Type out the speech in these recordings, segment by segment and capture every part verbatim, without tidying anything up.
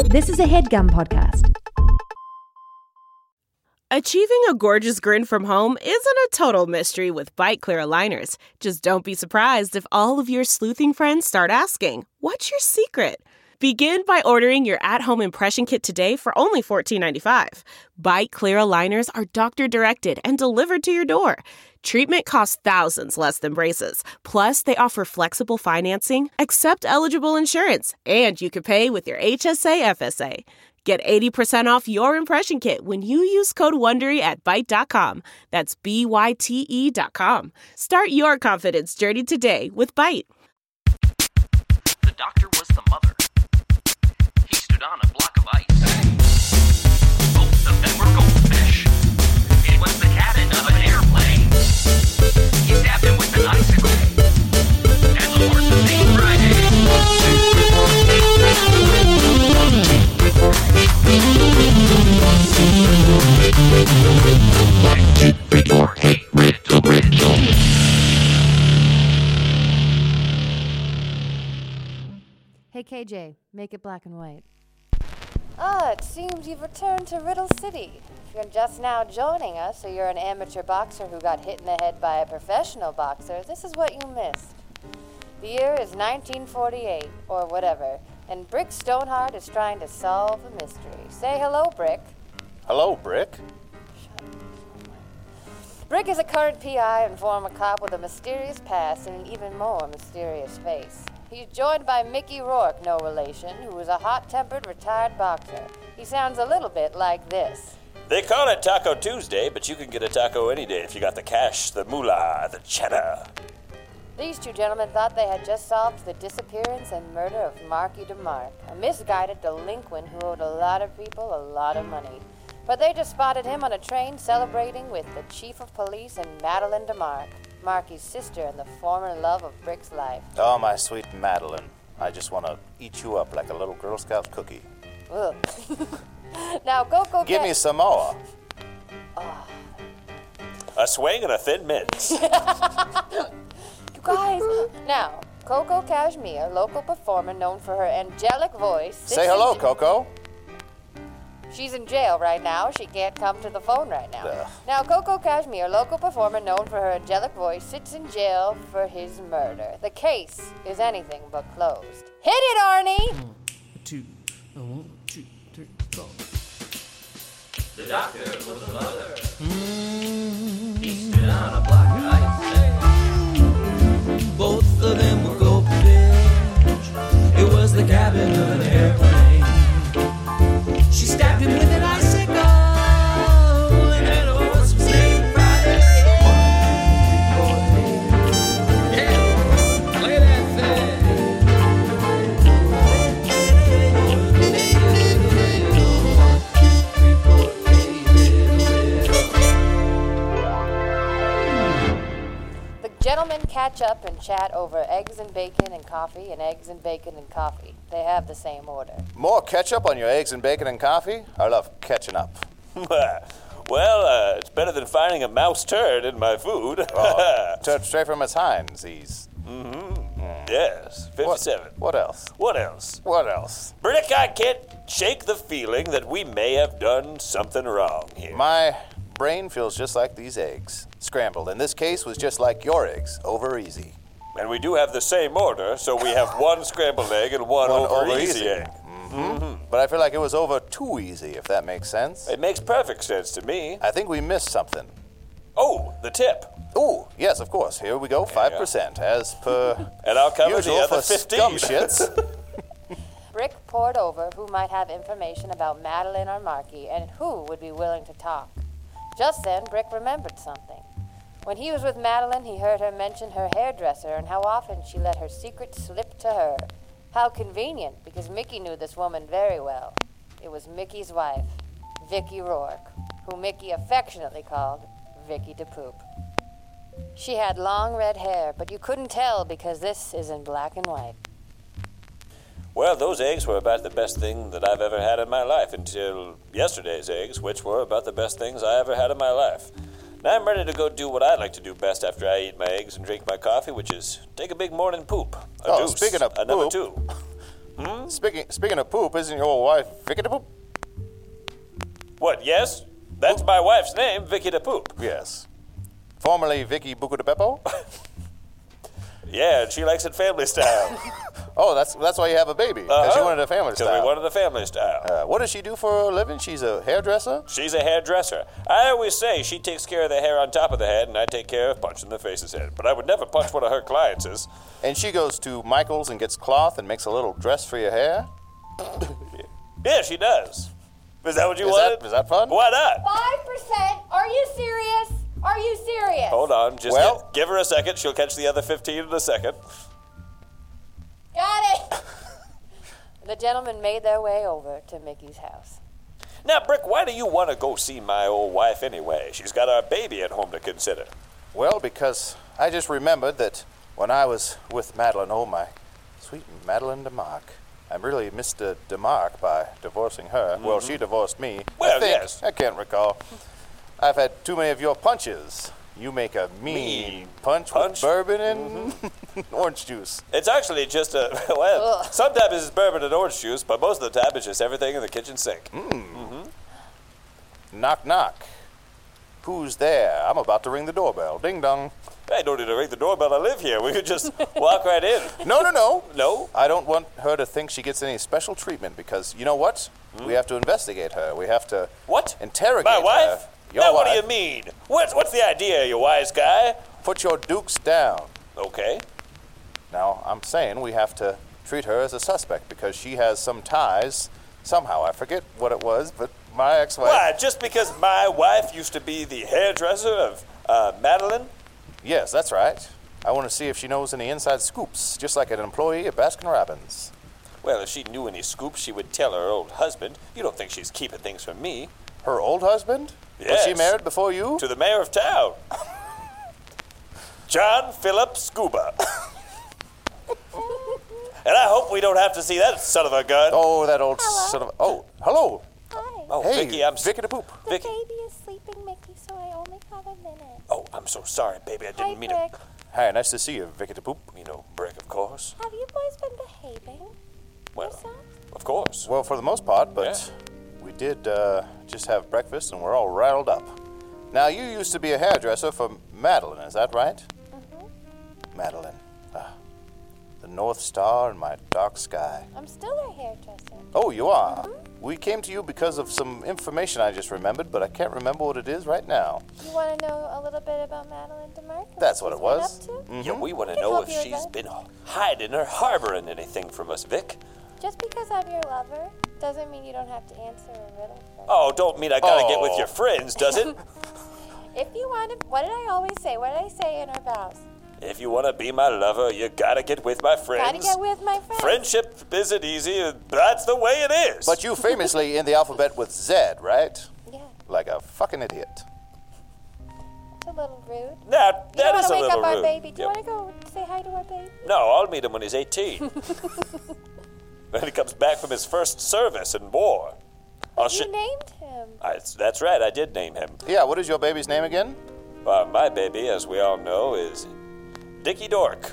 This is a HeadGum podcast. Achieving a gorgeous grin from home isn't a total mystery with Byte Clear aligners. Just don't be surprised if all of your sleuthing friends start asking, "What's your secret?" Begin by ordering your at-home impression kit today for only fourteen ninety-five. Byte Clear aligners are doctor-directed and delivered to your door. Treatment costs thousands less than braces. Plus, they offer flexible financing, accept eligible insurance, and you can pay with your H S A F S A. Get eighty percent off your impression kit when you use code WONDERY at byte dot com. That's B Y T E dot com. Start your confidence journey today with Byte. The doctor was the mother. He stood on a block of ice. Both of them were goldfish. It was the cabin of an airplane. He stabbed him with an icicle. And the horses ate Friday. Keep your hate riddle riddle. Hey, K J, make it black and white. Ah, it seems you've returned to Riddle City. If you're just now joining us, or you're an amateur boxer who got hit in the head by a professional boxer, this is what you missed. The year is nineteen forty-eight, or whatever, and Brick Stoneheart is trying to solve a mystery. Say hello, Brick. Hello, Brick. Brick is a current P I and former cop with a mysterious past and an even more mysterious face. He's joined by Mickey Rourke, no relation, who is a hot-tempered retired boxer. He sounds a little bit like this. They call it Taco Tuesday, but you can get a taco any day if you got the cash, the moolah, the cheddar. These two gentlemen thought they had just solved the disappearance and murder of Marky DeMark, a misguided delinquent who owed a lot of people a lot of money. But they just spotted him on a train celebrating with the chief of police and Madeline DeMark, Marky's sister and the former love of Brick's life. Oh, my sweet Madeline. I just want to eat you up like a little Girl Scout cookie. Ugh. Now, Coco Give Ca- me some more. Oh. A swing and a thin mince. You guys. Now, Coco Cashmere, local performer known for her angelic voice. Say hello, in- Coco. She's in jail right now. She can't come to the phone right now. Ugh. Now, Coco Cashmere, local performer known for her angelic voice, sits in jail for his murder. The case is anything but closed. Hit it, Arnie! One, two, one, two, three, go. The doctor was the mother. Mm-hmm. He stood on a block of ice. Both of them were goldfish. It was the cabin of an airplane. She stabbed him with an icicle, and then a horse was named Friday. Yeah, play that thing. The gentlemen catch up and chat over eggs and bacon and coffee and eggs and bacon and coffee. They have the same order. More ketchup on your eggs and bacon and coffee? I love catching up. Well, uh, it's better than finding a mouse turd in my food. Oh, turd straight from its hindsies. Mm-hmm. Mm. Yes, fifty-seven. What, what else? What else? What else? Brick, I can't shake the feeling that we may have done something wrong here. My brain feels just like these eggs. Scrambled. In this case was just like your eggs. Over easy. And we do have the same order, so we have one scrambled egg and one, One over, over easy easy. egg. Mm-hmm. Mm-hmm. But I feel like it was over too easy, if that makes sense. It makes perfect sense to me. I think we missed something. Oh, the tip. Ooh, yes, of course. Here we go, five percent, as per And I'll cover usual the other for fifteen. scum shits. Brick poured over who might have information about Madeline or Marky and who would be willing to talk. Just then, Brick remembered something. When he was with Madeline, he heard her mention her hairdresser and how often she let her secret slip to her. How convenient, because Mickey knew this woman very well. It was Mickey's wife, Vicky Rourke, who Mickey affectionately called Vicky DePoop. She had long red hair, but you couldn't tell because this is in black and white. Well, those eggs were about the best thing that I've ever had in my life until yesterday's eggs, which were about the best things I ever had in my life. Now I'm ready to go do what I like to do best after I eat my eggs and drink my coffee, which is take a big morning poop. A Oh, deuce, speaking of a number poop. two. Hmm? Speaking speaking of poop, isn't your wife Vicky the Poop? What, yes? That's my wife's name, Vicky the Poop. Yes. Formerly Vicky Buco de Beppo? Yeah, and she likes it family style. Oh, that's that's why you have a baby, because Uh-huh. you wanted a family Because style. we wanted a family style. Uh, what does she do for a living? She's a hairdresser? She's a hairdresser. I always say she takes care of the hair on top of the head, and I take care of punching the face's head. But I would never punch one of her clients. And she goes to Michael's and gets cloth and makes a little dress for your hair? Yeah, she does. Is that what you Is wanted? that- is that fun? Why not? Five percent? Are you serious? Are you serious? Hold on, just Well- give, give her a second. She'll catch the other fifteen in a second. Got it. The gentlemen made their way over to Mickey's house. Now, Brick, why do you want to go see my old wife anyway? She's got our baby at home to consider. Well, because I just remembered that when I was with Madeline, oh my sweet Madeline DeMarc, I really missed a DeMarc by divorcing her. Well, she divorced me. Well, I think. yes. I can't recall. I've had too many of your punches. You make a mean, Mean punch, punch? with bourbon and orange juice. It's actually just a, well, sometimes it's bourbon and orange juice, but most of the time it's just everything in the kitchen sink. Knock, knock. Who's there? I'm about to ring the doorbell. Ding dong. I don't need to ring the doorbell. I live here. We could just walk right in. No, no, no. No? I don't want her to think she gets any special treatment because you know what? We have to investigate her. We have to What? interrogate My her. wife? Your now, what wife. do you mean? What's, what's the idea, you wise guy? Put your dukes down. Okay. Now, I'm saying we have to treat her as a suspect because she has some ties. Somehow, I forget what it was, but my ex-wife... Why, just because my wife used to be the hairdresser of uh, Madeline? Yes, that's right. I want to see if she knows any inside scoops, just like an employee at Baskin-Robbins. Well, if she knew any scoops, she would tell her old husband. You don't think she's keeping things from me? Her old husband? Was Yes. she married before you? To the mayor of town. John Philip Scuba. And I hope we don't have to see that son of a gun. Oh, that old Hello. son of... Oh, hello. Hi. Oh, Hey, Vicky, I'm... Vicky the Poop. The Vicky. baby is sleeping, Mickey, so I only have a minute. Oh, I'm so sorry, baby. I Hi, didn't mean Brick. to... Hi, nice to see you, Vicky the Poop. You know, Brick, of course. Have you boys been behaving Well, yourselves? of course. Well, for the most part, but we did uh, just have breakfast and we're all rattled up. Now, you used to be a hairdresser for Madeline, is that right? Mm-hmm. Madeline. Ah, the North Star in my dark sky. I'm still a hairdresser. Oh, you are? We came to you because of some information I just remembered, but I can't remember what it is right now. You want to know a little bit about Madeline DeMarc? and That's what she's it was. been up to? Yeah, we want to can know help if you with she's that. been hiding or harboring anything from us, Vic. Just because I'm your lover doesn't mean you don't have to answer a riddle first. Oh, don't mean I gotta get with Oh. your friends, does it? If you want to, what did I always say? What did I say in our vows? If you want to be my lover, you gotta get with my friends. Gotta get with my friends. Friendship isn't easy. That's the way it is. But you famously in the alphabet with Z, right? Yeah, Like a fucking idiot. it's a little rude. Now, You that don't is want to a wake little up our rude. baby. Do you Yeah. want to go say hi to our baby? No, I'll meet him when he's eighteen. When he comes back from his first service in war. I'll You sh- named him. I, that's right, I did name him. Yeah, what is your baby's name again? Uh, my baby, as we all know, is Dickie Dork.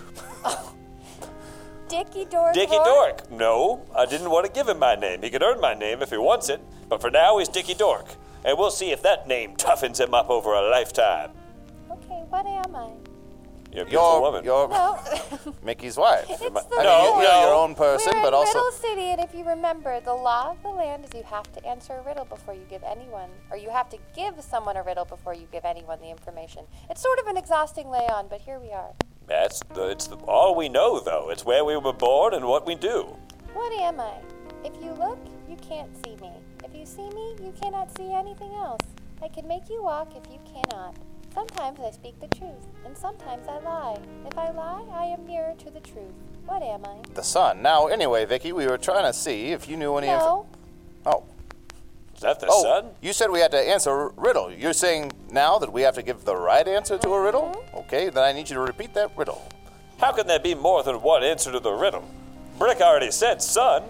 Dickie Dork. Dickie Dork. No, I didn't want to give him my name. He could earn my name if he wants it. But for now, he's Dickie Dork. And we'll see if that name toughens him up over a lifetime. Okay, what am I? You're a beautiful You're, woman. you're No, Mickey's wife. it's I the mean, No, you're, no. you're your own person, We're but in also... Riddle City, and if you remember, the law of the land is you have to answer a riddle before you give anyone, or you have to give someone a riddle before you give anyone the information. It's sort of an exhausting lay-on, but here we are. That's the, it's the, all we know, though. It's where we were born and what we do. What am I? If you look, you can't see me. If you see me, you cannot see anything else. I can make you walk if you cannot. Sometimes I speak the truth, and sometimes I lie. If I lie, I am nearer to the truth. What am I? The sun. Now, anyway, Vicky, we were trying to see if you knew any... No. Info- oh. Is that the Oh, sun? you said we had to answer a riddle. You're saying now that we have to give the right answer to a riddle? Mm-hmm. Okay, then I need you to repeat that riddle. How can there be more than one answer to the riddle? Brick already said sun.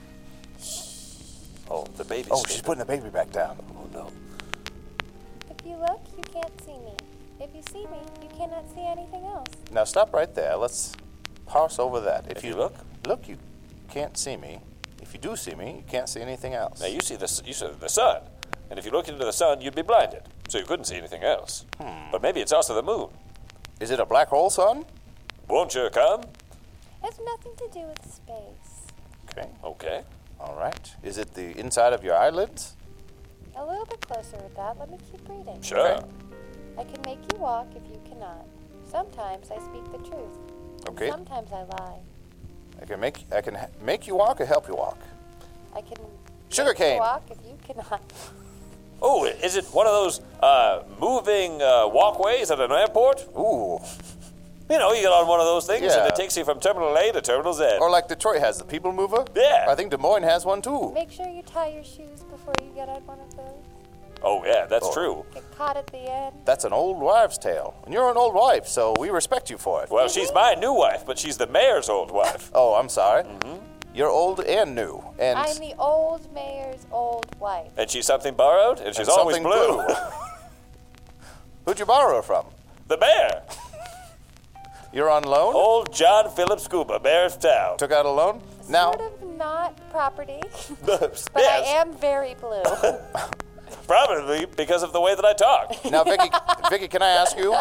Oh, the baby's Oh, she's sleeping. putting the baby back down. Oh, no. If you look, you can't see me. If you see me, you cannot see anything else. Now stop right there. Let's parse over that. If you look? Look, you can't see me. If you do see me, you can't see anything else. Now, you see the, you see the sun. And if you looked into the sun, you'd be blinded. So you couldn't see anything else. Hmm. But maybe it's also the moon. Is it a black hole sun? Won't you come? It's nothing to do with space. Okay. Okay. All right. Is it the inside of your eyelids? A little bit closer with that. Let me keep reading. Sure. I can make you walk if you cannot. Sometimes I speak the truth. Okay. Sometimes I lie. I can make I can ha- make you walk or help you walk. I can Sugar make you cane. walk if you cannot. Oh, is it one of those uh, moving uh, walkways at an airport? Ooh. You know, you get on one of those things and Yeah. it takes you from Terminal A to Terminal Z. Or like Detroit has the People Mover. Yeah. I think Des Moines has one too. Make sure you tie your shoes before you get on one of those. Oh, yeah, that's Oh. true. Get caught at the end. That's an old wives' tale. And you're an old wife, so we respect you for it. Well, she's my new wife, but she's the mayor's old wife. Oh, I'm sorry. Mm-hmm. You're old and new. And I'm the old mayor's old wife. And she's something borrowed, and she's and always something blue. Who'd you borrow her from? The mayor. You're on loan? Old John Philip Scuba, mayor of town. Took out a loan? Now, Sort of not property, But but I am very blue. Probably because of the way that I talk. now, Vicky, Vicky, can I ask you?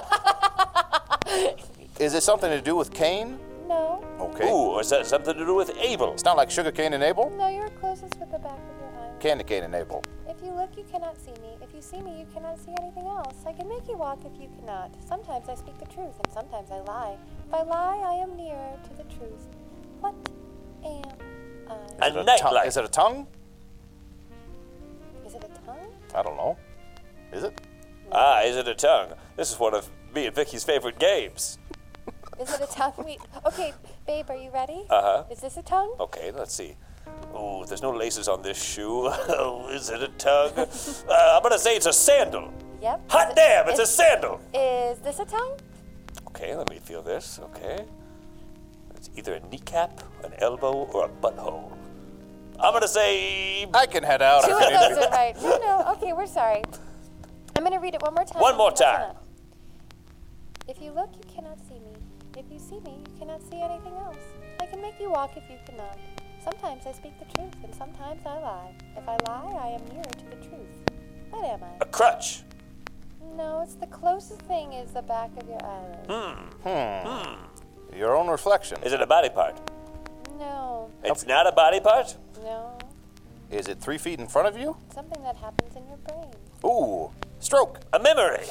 Is it something to do with Cain? No, Okay. Ooh, is that something to do with Abel? It's not like sugar cane and Abel? no, you're closest with the back of your eye. Candy cane and Abel. If you look, you cannot see me. If you see me, you cannot see anything else. I can make you walk if you cannot. Sometimes I speak the truth, and sometimes I lie. If I lie, I am nearer to the truth. What am I? A Is it night tongue- light. Is it a tongue? Is it a tongue? I don't know. Is it? Ah, is it a tongue? This is one of me and Vicky's favorite games. Is it a tongue? We, okay, babe, are you ready? Uh-huh. Is this a tongue? Okay, let's see. Oh, there's no laces on this shoe. Oh, is it a tongue? uh, I'm gonna say it's a sandal. Yep. Hot Is it- damn, it's a is- sandal. Is this a tongue? Okay, let me feel this. Okay. It's either a kneecap, an elbow, or a butthole. I'm gonna say I can head out. Two of those are right. No, no. Okay, we're sorry. I'm going to read it one more time. One more Listen time. up. If you look, you cannot see me. If you see me, you cannot see anything else. I can make you walk if you cannot. Sometimes I speak the truth, and sometimes I lie. If I lie, I am nearer to the truth. What am a I? crutch. No, it's the closest thing is the back of your eyelid. Hmm. Your own reflection. Is it a body part? No, It's not a body part? no. Is it three feet in front of you? Something that happens in your brain. Ooh, stroke. A memory.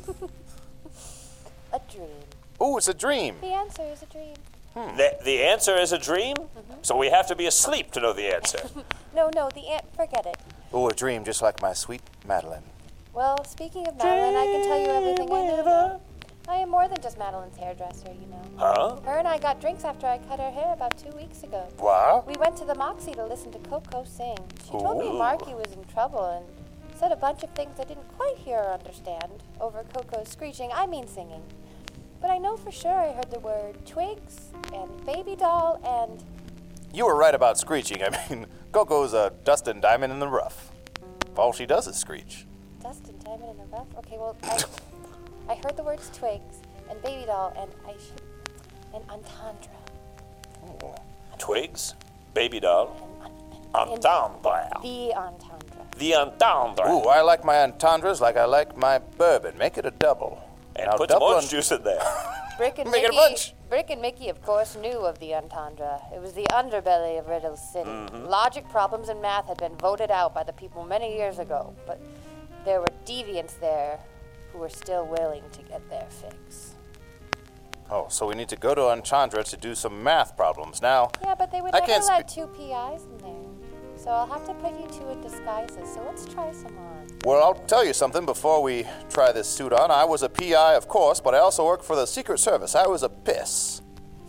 A dream. Ooh, it's a dream. The answer is a dream. The, the answer is a dream? So we have to be asleep to know the answer. No, no, the an- forget it. Ooh, a dream just like my sweet Madeline. Well, speaking of Madeline, I can tell you everything I know now. I am more than just Madeline's hairdresser, you know. Huh? Her and I got drinks after I cut her hair about two weeks ago. Wow. We went to the Moxie to listen to Coco sing. She told me Ooh. Marky was in trouble and said a bunch of things I didn't quite hear or understand over Coco's screeching, I mean singing. But I know for sure I heard the word twigs and baby doll and... You were right about screeching. I mean, Coco's a Dustin Diamond in the rough. All she does is screech. Dustin Diamond in the rough? Okay, well, I, I heard the words twigs and baby doll and I should... and entendre. Ooh. Twigs, baby doll, And, and, and entendre. the entendre. The entendre. Ooh, I like my entendres like I like my bourbon. Make it a double. And Now put some double orange en- juice in there. Brick and Make it a Mickey, bunch. Brick and Mickey, of course, knew of the entendre. It was the underbelly of Riddle City. Logic problems and math had been voted out by the people many years ago, but there were deviants there who were still willing to get their fix. Oh, so we need to go to Entendre to do some math problems. Now, Yeah, but they would I never can't let spe- two P Is in there. So I'll have to put you two in disguises. So let's try some on. well, I'll tell you something before we try this suit on. I was a P I, of course, but I also worked for the Secret Service. I was a piss.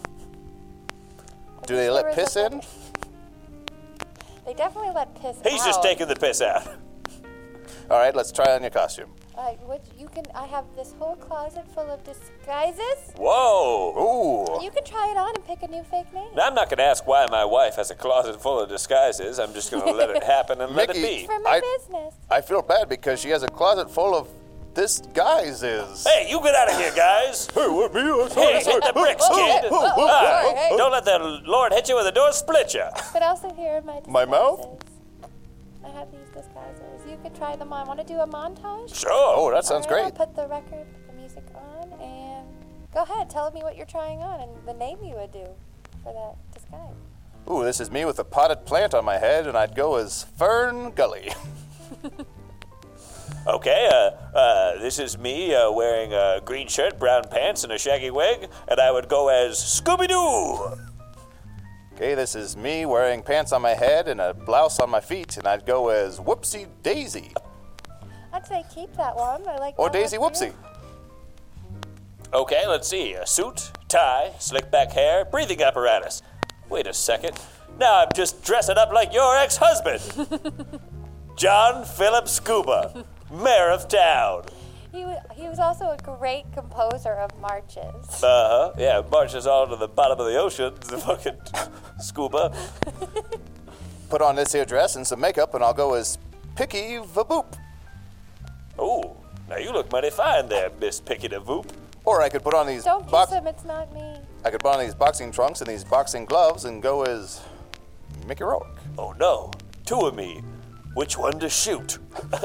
Do they There let was piss a- in? They definitely let piss He's out. just taking the piss out. All right, let's try on your costume. Uh, what, you can. I have this whole closet full of disguises. Whoa. Ooh. You can try it on and pick a new fake name. Now, I'm not going to ask why my wife has a closet full of disguises. I'm just going to let it happen and let it Mickey. be. For my I- business. I feel bad because she has a closet full of this guy's is. Hey, you get out of here, guys. Hey, what, me? I'm Hey, hit the bricks, kid. oh, oh, Ah, sorry, hey. Don't let the Lord hit you with the door split you. But also here are my disguises. My mouth? I have these disguises. You could try them on. Want to do a montage? Sure. Oh, that sounds All right, great. I'll put the record, the music on, and go ahead. Tell me what you're trying on and the name you would do for that disguise. Ooh, this is me with a potted plant on my head, and I'd go as Fern Gully. Okay, uh, uh, this is me uh, wearing a green shirt, brown pants, and a shaggy wig, and I would go as Scooby-Doo. Okay, this is me wearing pants on my head and a blouse on my feet, and I'd go as Whoopsie Daisy. I'd say keep that one. I like Or that one Daisy too. Whoopsie. Okay, let's see. A suit, tie, slick back hair, breathing apparatus. Wait a second. Now I'm just dressing up like your ex-husband. John Philip Scuba, mayor of town. He, wa- he was also a great composer of marches. Uh-huh. Yeah, marches all to the bottom of the ocean, the fucking scuba. Put on this here dress and some makeup, and I'll go as Picky Vaboop. Oh, now you look mighty fine there, Miss Picky the Voop. Or I could put on these Don't kiss box- him, it's not me. I could put on these boxing trunks and these boxing gloves and go as Mickey Rourke. Oh no, two of me. Which one to shoot?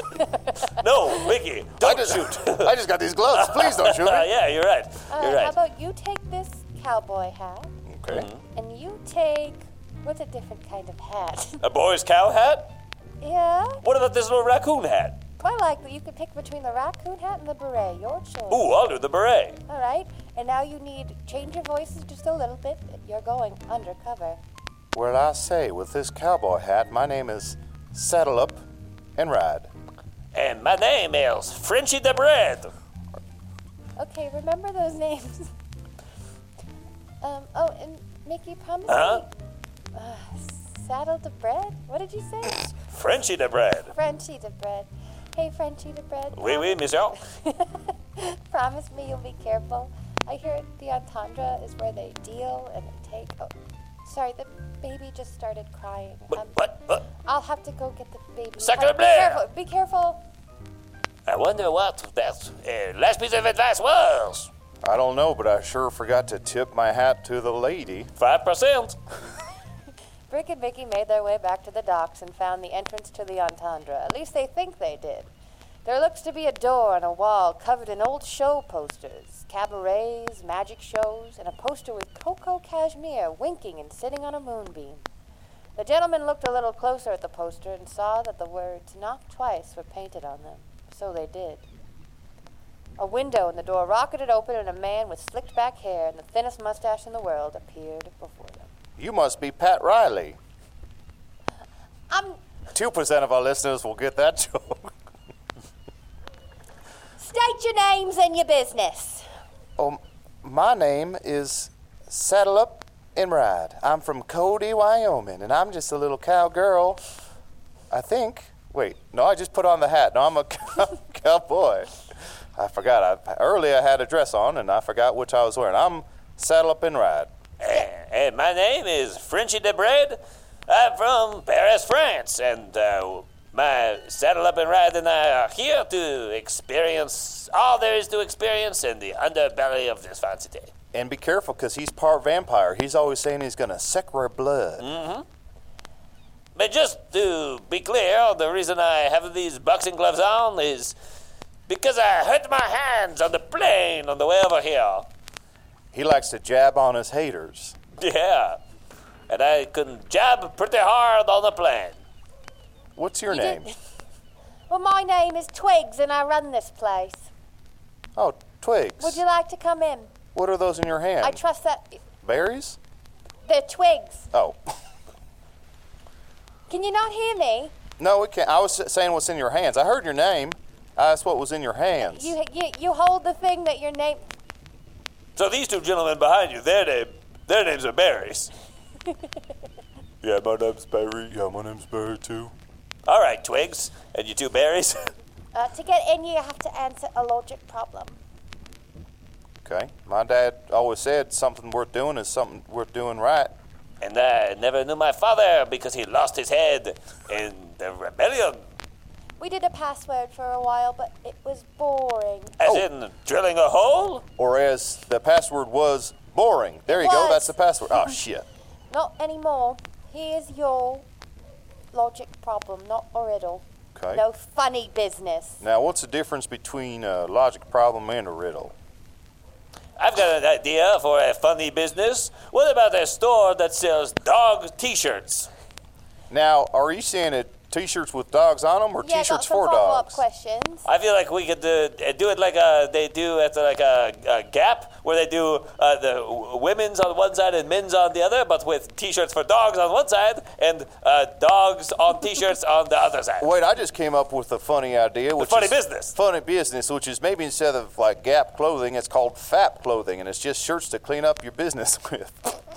No, Mickey, I don't just, shoot. I just got these gloves. Please don't shoot Uh, me. yeah, you're right. Uh, You're How right. about you take this cowboy hat, Okay. and you take, what's a different kind of hat? A boy's cow hat? Yeah? What about this little raccoon hat? I like that you could pick between the raccoon hat and the beret. Your choice. Ooh, I'll do the beret. All right. And now you need change your voices just a little bit. You're going undercover. Well, I say, with this cowboy hat, my name is Saddle Up and Ride. And my name is Frenchie the Bread. Okay, remember those names. um. Oh, and Mickey, promise Huh? me. Uh, saddle the bread. What did you say? Frenchie the Bread. Frenchie the bread. Hey, Frenchie the bread. Oui, oui, monsieur. Promise me you'll be careful. I hear the entendre is where they deal and they take. Oh, sorry, the baby just started crying. What? Um, What? what? I'll have to go get the baby. Sacre Be bleu! careful. Be careful. I wonder what that uh, last piece of advice was. I don't know, but I sure forgot to tip my hat to the lady. Five percent. Brick and Mickey made their way back to the docks and found the entrance to the entendre. At least they think they did. There looks to be a door on a wall covered in old show posters, cabarets, magic shows, and a poster with Coco Cashmere winking and sitting on a moonbeam. The gentleman looked a little closer at the poster and saw that the words "knock twice" were painted on them. So they did. A window in the door rocketed open, and a man with slicked back hair and the thinnest mustache in the world appeared before them. You must be Pat Riley. I'm Two percent of our listeners will get that joke. State your names and your business. Oh, my name is Saddle Up and Ride. I'm from Cody, Wyoming, and I'm just a little cowgirl. I think. Wait, no, I just put on the hat. No, I'm a cow- cowboy. I forgot. I, earlier I had a dress on, and I forgot which I was wearing. I'm Saddle Up and Ride. And my name is Frenchie the Bread. I'm from Paris, France, and uh, my Saddle Up and Ride and I are here to experience all there is to experience in the underbelly of this fancy day. And be careful, because he's part vampire. He's always saying he's going to suck our blood. Mm-hmm. But just to be clear, the reason I have these boxing gloves on is because I hurt my hands on the plane on the way over here. He likes to jab on his haters. Yeah, and I can jab pretty hard on the plane. What's your You name? did- Well, my name is Twigs, and I run this place. Oh, Twigs. Would you like to come in? What are those in your hand? I trust that Berries? they're twigs. Oh. Can you not hear me? No, it can't. I was saying what's in your hands. I heard your name. I asked what was in your hands. You you you hold the thing that your name. So these two gentlemen behind you, their name, their names are berries. Yeah, my name's Barry. Yeah, my name's Barry, too. All right, Twigs, and you two berries. Uh, to get in, you have to answer a logic problem. Okay. My dad always said something worth doing is something worth doing right. And I never knew my father because he lost his head in the rebellion. We did a password for a while, but it was boring. As Oh. in drilling a hole? Or as the password was, boring. There It you go, was. that's the password. Oh, shit. Not anymore. Here's your logic problem, not a riddle. Okay. No funny business. Now, what's the difference between a logic problem and a riddle? I've got an idea for a funny business. What about a store that sells dog t-shirts? Now, are you saying that T-shirts with dogs on them or Yeah, got T-shirts some for follow-up dogs? questions. I feel like we could uh, do it like uh they do at the, like a, a Gap, where they do uh, the w- women's on one side and men's on the other, but with T-shirts for dogs on one side and uh, dogs on T-shirts on the other side. Wait, I just came up with a funny idea. Which funny is business. Funny business, which is maybe instead of like Gap clothing, it's called F A P clothing, and it's just shirts to clean up your business with.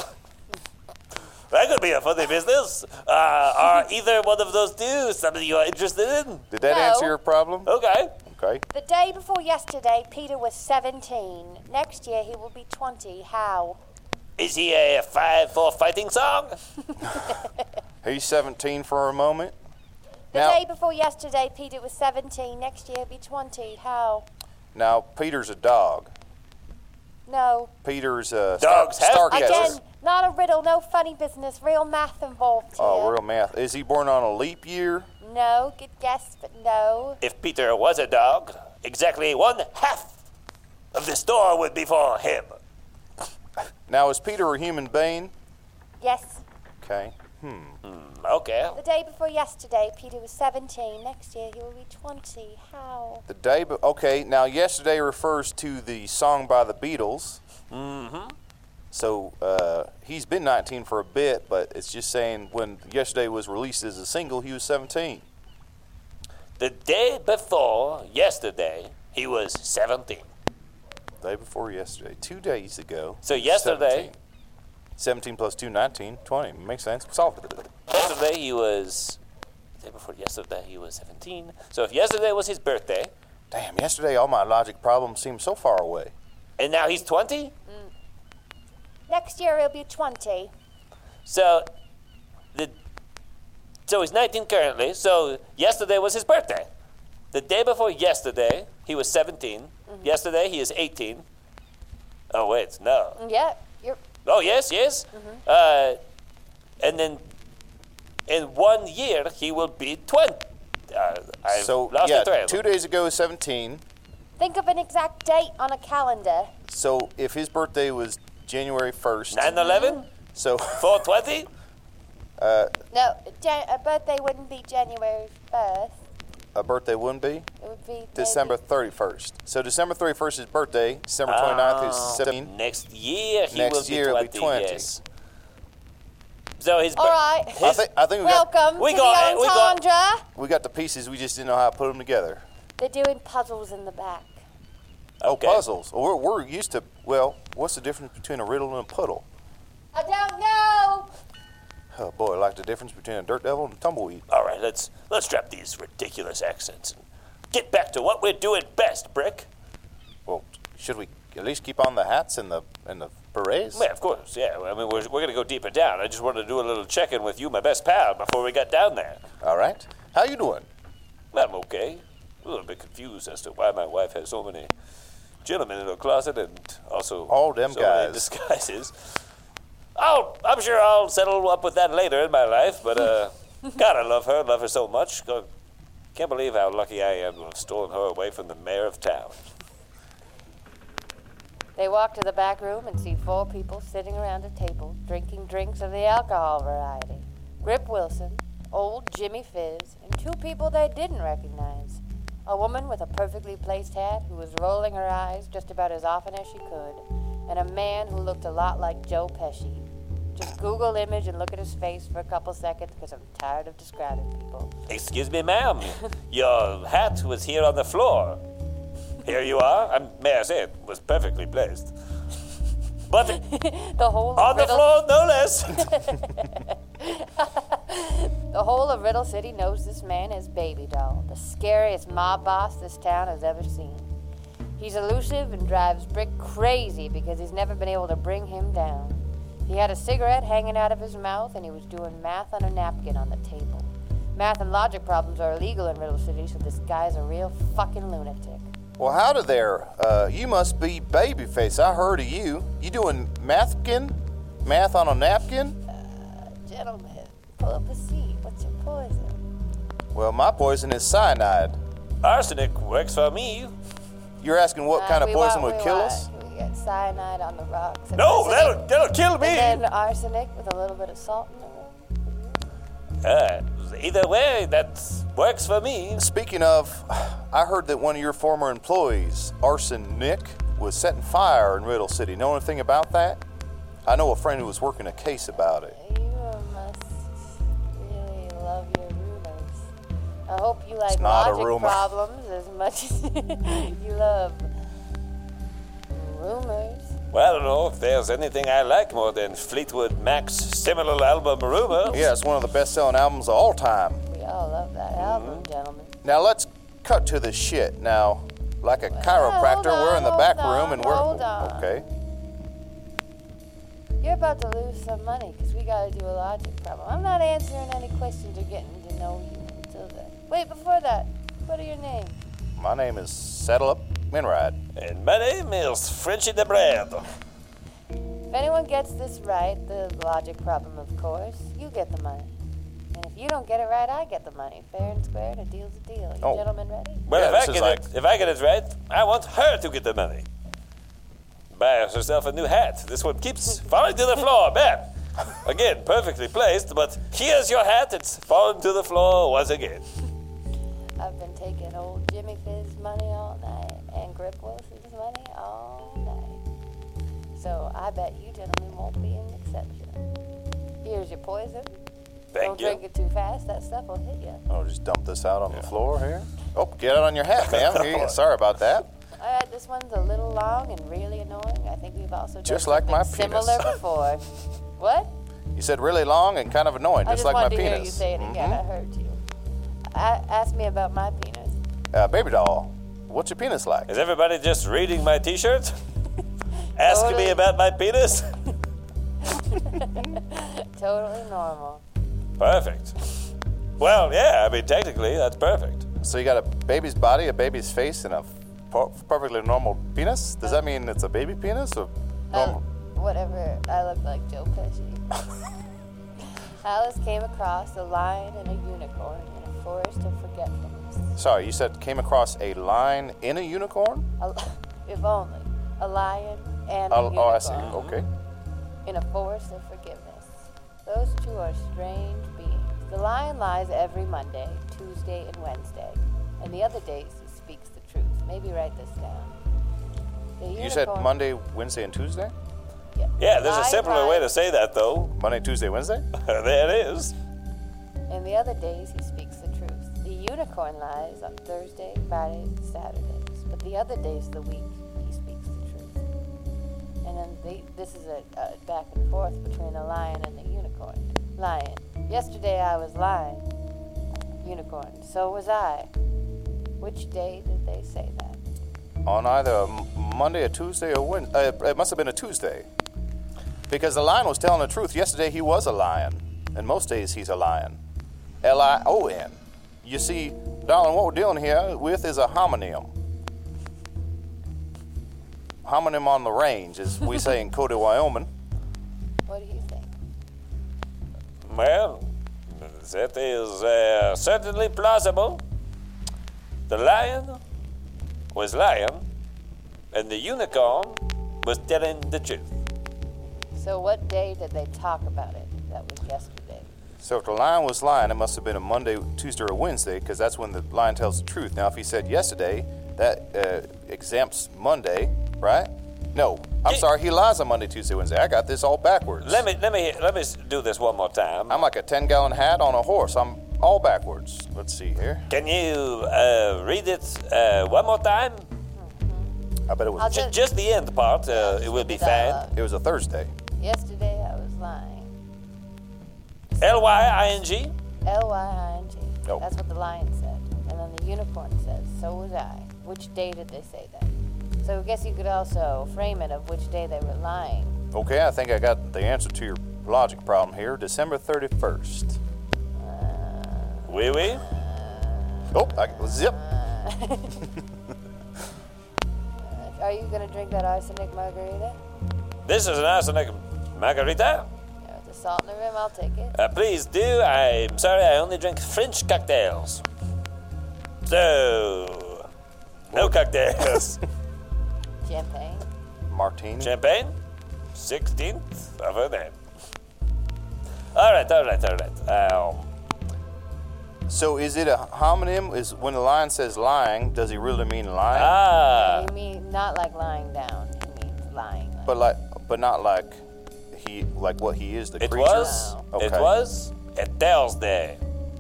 That could be a funny business. Uh, are either one of those two something you are interested in? Did that No. answer your problem? Okay. Okay. The day before yesterday, Peter was seventeen. Next year, he will be twenty. How? Is he a five for fighting song? He's seventeen for a moment. The Now- day before yesterday, Peter was seventeen. Next year, he'll be twenty. How? Now, Peter's a dog. No. Peter's a Dogs star, have stargazer. Again, not a riddle, no funny business. Real math involved here. Oh, real math. Is he born on a leap year? No, good guess, but no. If Peter was a dog, exactly one half of the store would be for him. Now, is Peter a human being? Yes. Okay. Okay. The day before yesterday, Peter was seventeen. Next year, he will be twenty. How? The day, be- okay. Now, yesterday refers to the song by the Beatles. Mm-hmm. So uh, he's been nineteen for a bit, but it's just saying when yesterday was released as a single, he was seventeen. The day before yesterday, he was seventeen. Day before yesterday, two days ago. So yesterday- seventeen. seventeen plus two, nineteen, twenty. Makes sense. Solve it. Yesterday he was. The day before yesterday he was seventeen. So if yesterday was his birthday, Damn, yesterday all my logic problems seem so far away. and now he's twenty, Next year, he'll be twenty. so the. So he's nineteen currently. So yesterday was his birthday. The day before yesterday he was seventeen. Yesterday he is eighteen. Oh wait, no. Yeah, you're. Oh yes, yes. Uh, and then in one year he will be twenty. Uh, I've So, lost yeah, the thread. two days ago is seventeen. Think of an exact date on a calendar. So if his birthday was January first, nine eleven, so four twenty. No, Jan- a birthday wouldn't be January first. a birthday wouldn't be It would be maybe- December thirty-first. So December thirty-first is his birthday. December twenty-ninth is Ah, seventeen. Next year he Next will be year it'll be twenty. twenty. Yes. So his. All bir- right. I think I think we got Welcome we to got- the we got- entendre. we got the pieces. We just didn't know how to put them together. They're doing puzzles in the back. Okay. Oh, puzzles. We're, we're used to. Well, what's the difference between a riddle and a puddle? I don't know. Oh boy, like the difference between a dirt devil and a tumbleweed. All right, let's let's drop these ridiculous accents and get back to what we're doing best, Brick. Well, should we at least keep on the hats and the and the berets? Yeah, of course. Yeah. I mean, we're we're gonna go deeper down. I just wanted to do a little check-in with you, my best pal, before we got down there. All right. How you doing? I'm okay. A little bit confused as to why my wife has so many gentlemen in her closet and also All them so many guys. disguises. Oh, I'm sure I'll settle up with that later in my life, but uh, God, I love her, love her so much. God, can't believe how lucky I am to have stolen her away from the mayor of town. They walk to the back room and see four people sitting around a table, drinking drinks of the alcohol variety. Grip Wilson, old Jimmy Fizz, and two people they didn't recognize. A woman with a perfectly placed hat who was rolling her eyes just about as often as she could, and a man who looked a lot like Joe Pesci. Just Google image and look at his face for a couple seconds because I'm tired of describing people. Excuse me, ma'am. Your hat was here on the floor. Here you are. I'm, may I say it was perfectly placed. But The whole on of the Riddle, floor, no less. the whole of Riddle City knows this man as Baby Doll, the scariest mob boss this town has ever seen. He's elusive and drives Brick crazy because he's never been able to bring him down. He had a cigarette hanging out of his mouth and he was doing math on a napkin on the table. Math and logic problems are illegal in Riddle City, so this guy's a real fucking lunatic. Well, howdy there. Uh, you must be Babyface. I heard of you. You doing mathkin? Math on a napkin? Uh, gentlemen, pull up a seat. What's your poison? Well, my poison is cyanide. Arsenic works for me. You're asking what Uh, kind of we poison want- would we kill want- us? We got cyanide on the rocks. and No, arsenic- that'll, that'll kill me. And then arsenic with a little bit of salt in it. Uh, either way, that works for me. Speaking of, I heard that one of your former employees, Arson Nick, was setting fire in Riddle City. Know anything about that? I know a friend who was working a case about it. You must really love your rumors. I hope you like It's not a logic rumor. problems as much as you love rumors. Well, I don't know if there's anything I like more than Fleetwood Mac's seminal album Rumors. Yeah, it's one of the best-selling albums of all time. We all love that album, gentlemen. Now let's cut to the shit. Now, like a Well, chiropractor, hold we're in the on, back hold room on, and we're hold on. okay. You're about to lose some money because we got to do a logic problem. I'm not answering any questions or getting to know you until then. Wait, before that, what are your names? My name is Saddle Up Minrad. And my name is Frenchy the Bread. If anyone gets this right, the logic problem, of course, you get the money. And if you don't get it right, I get the money. Fair and square, and a deal's a deal. You Oh. gentlemen ready? Well, Yeah, if, I this is get like- it, if I get it right, I want her to get the money. Buy herself a new hat. This one keeps falling to the floor, man. Again, perfectly placed, but here's your hat. It's fallen to the floor once again. I've been taking old Jimmy Fizz's money all night and Grip Wilson's money all night. So I bet you gentlemen won't be an exception. Here's your poison. Thank Don't you. drink it too fast. That stuff will hit you. Oh, just dump this out on the floor here. Oh, get it on your hat, ma'am. Here you- Sorry about that. All right, this one's a little long and really annoying. I think we've also done Just like my something penis. similar before. What? You said really long and kind of annoying, I just just like my wanted to penis. hear you say it again. I heard you. A- ask me about my penis. Uh, baby doll, what's your penis like? Is everybody just reading my T-shirt? Asking me Totally. about my penis? Totally normal. Perfect. Well, yeah, I mean, technically, that's perfect. So you got a baby's body, a baby's face, and a per- perfectly normal penis? Does that mean it's a baby penis or normal? Oh, whatever. I look like Joe Pesci. Alice came across a lion and a unicorn in a forest of forgetfulness. Sorry, you said came across a lion in a unicorn? A, if only. A lion and a Oh, unicorn. oh, I see. Okay. In a forest of forgiveness. Those two are strange beings. The lion lies every Monday, Tuesday, and Wednesday. And the other days he speaks the truth. Maybe write this down. The You said unicorn- Monday, Wednesday, and Tuesday? Yeah, Yeah, there's a Lion simpler way to lies, say that, though. Monday, Tuesday, Wednesday? There it is. And the other days he speaks the truth. The unicorn lies on Thursday, Friday, Saturdays. But the other days of the week he speaks the truth. And then they, this is a, a back and forth between the lion and the unicorn. Lion. Yesterday I was lying. Unicorn. So was I. Which day did they say that? On either a M- Monday, a Tuesday, or Wednesday. Uh, it must have been a Tuesday. Because the lion was telling the truth. Yesterday he was a lion. And most days he's a lion. L I O N. You see, darling, what we're dealing here with is a homonym. Homonym on the range, as we say in Cody, Wyoming. What do you think? Well, that is uh, certainly plausible. The lion was lying, and the unicorn was telling the truth. So what day did they talk about it? That was yesterday. So if the lion was lying, it must have been a Monday, Tuesday, or Wednesday, because that's when the lion tells the truth. Now, if he said yesterday, that uh, exempts Monday, right? No, I'm Ye- sorry, he lies on Monday, Tuesday, Wednesday. I got this all backwards. Let me let me let me s- do this one more time. I'm like a ten-gallon hat on a horse. I'm all backwards. Let's see here. Can you uh, read it uh, one more time? I bet it I'll was. Ju- just- just the end part. Uh, it will be fine. Dialogue. It was a Thursday. Yesterday I was lying. L Y I N G. L Y I N G. Oh. That's what the lion said. And then the unicorn says, so was I. Which day did they say that? So I guess you could also frame it of which day they were lying. Okay, I think I got the answer to your logic problem here. December thirty-first. Oui, oui. Oh, I, zip. Are you gonna drink that arsenic margarita? This is an arsenic margarita. Yeah, with the salt in the rim, I'll take it. Uh, please do. I'm sorry, I only drink French cocktails. So, no cocktails. Champagne. Martini. Champagne? sixteenth of her name. All right, all right, all right. Um, So is it a homonym? Is when the lion says lying, does he really mean lying? ah. You mean not like lying down. He means lying. But like, but not like he, like what he is, the It creature. was, Okay. it was a Thursday.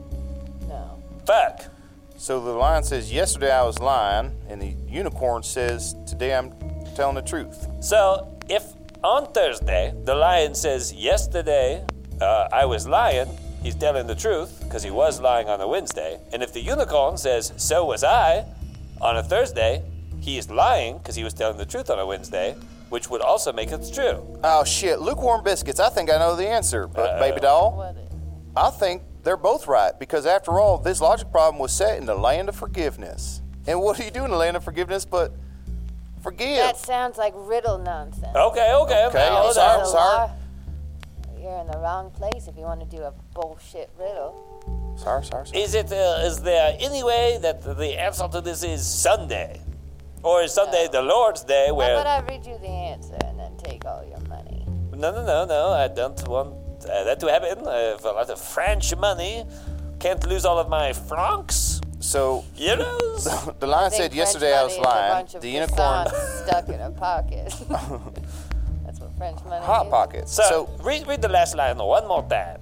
No. Fuck. So the lion says, "Yesterday I was lying," and the unicorn says, "Today I'm telling the truth." So, if on Thursday the lion says, yesterday uh, I was lying, he's telling the truth because he was lying on a Wednesday. And if the unicorn says, so was I, on a Thursday, he is lying because he was telling the truth on a Wednesday, which would also make it true. Oh shit! Lukewarm biscuits. I think I know the answer, but baby doll, What is? I think they're both right because after all, this logic problem was set in the land of forgiveness. And what do you do in the land of forgiveness but forgive? That sounds like riddle nonsense. Okay, okay. Okay, now, I'm sorry, I'm now. sorry. You're in the wrong place if you want to do a bullshit riddle. Sorry, sorry, sorry. Is it? Uh, is there any way that the answer to this is Sunday, or is Sunday the Lord's Day? How Where? about I read you the answer and then take all your money? No, no, no, no. I don't want uh, that to happen. I have a lot of French money. Can't lose all of my francs. So Euros. the lion I think said, "Yesterday I was French money is a lying." bunch of The unicorn, croissants stuck in a pocket. That's what French money hot is. pockets. So, So read, read the last line one more time.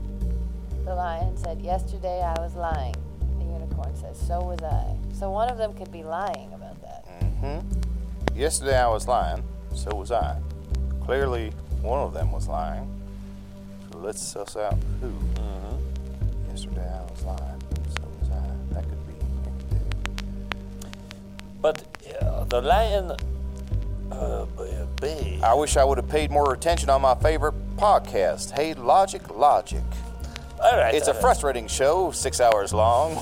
The lion said, yesterday I was lying. The unicorn says, so was I. So one of them could be lying about that. yesterday I was lying. So was I. Clearly, one of them was lying. So let's suss out who. Yesterday I was lying. So was I. That could be any day. But uh, the lion. Uh, b- b- I wish I would have paid more attention on my favorite podcast. Hey, Logic, Logic. all right. It's all a right. frustrating show, six hours long.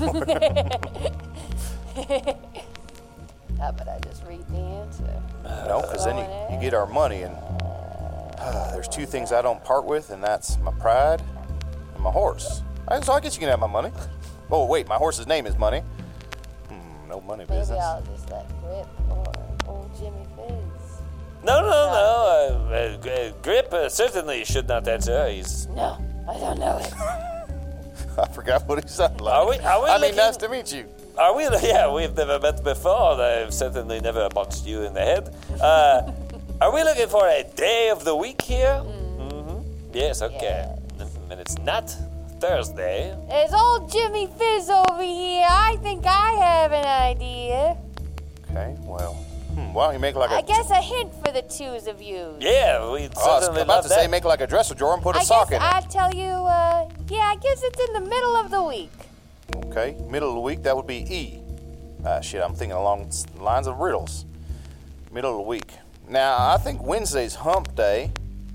How about I just read the answer? No, because then you, you get our money, and uh, there's two things I don't part with, and that's my pride and my horse. I, so I guess you can have my money. Oh, wait, my horse's name is Money. Hmm, no money Maybe business. I'll just let Grip or old Jimmy Fizz. No, no, no. Uh, uh, G- Grip uh, certainly should not answer. He's. No, I don't know it. I forgot what he sounded like. Are we- are we I mean, looking- nice to meet you. Are we? Yeah, we've never met before. I've certainly never punched you in the head. Uh, are we looking for a day of the week here? Mm-hmm. Yes, okay. And it's not Thursday. There's old Jimmy Fizz over here. I think I have an idea. Okay, well, hmm, why don't you make like a... I guess a hint for the twos of you. Yeah, we Oh, I was certainly about love to that. say make like a dresser drawer and put a I sock guess in it. I'd tell you, uh, yeah, I guess it's in the middle of the week. Okay, middle of the week, that would be E. Uh, shit, I'm thinking along s- lines of riddles. Middle of the week. Now, I think Wednesday's hump day.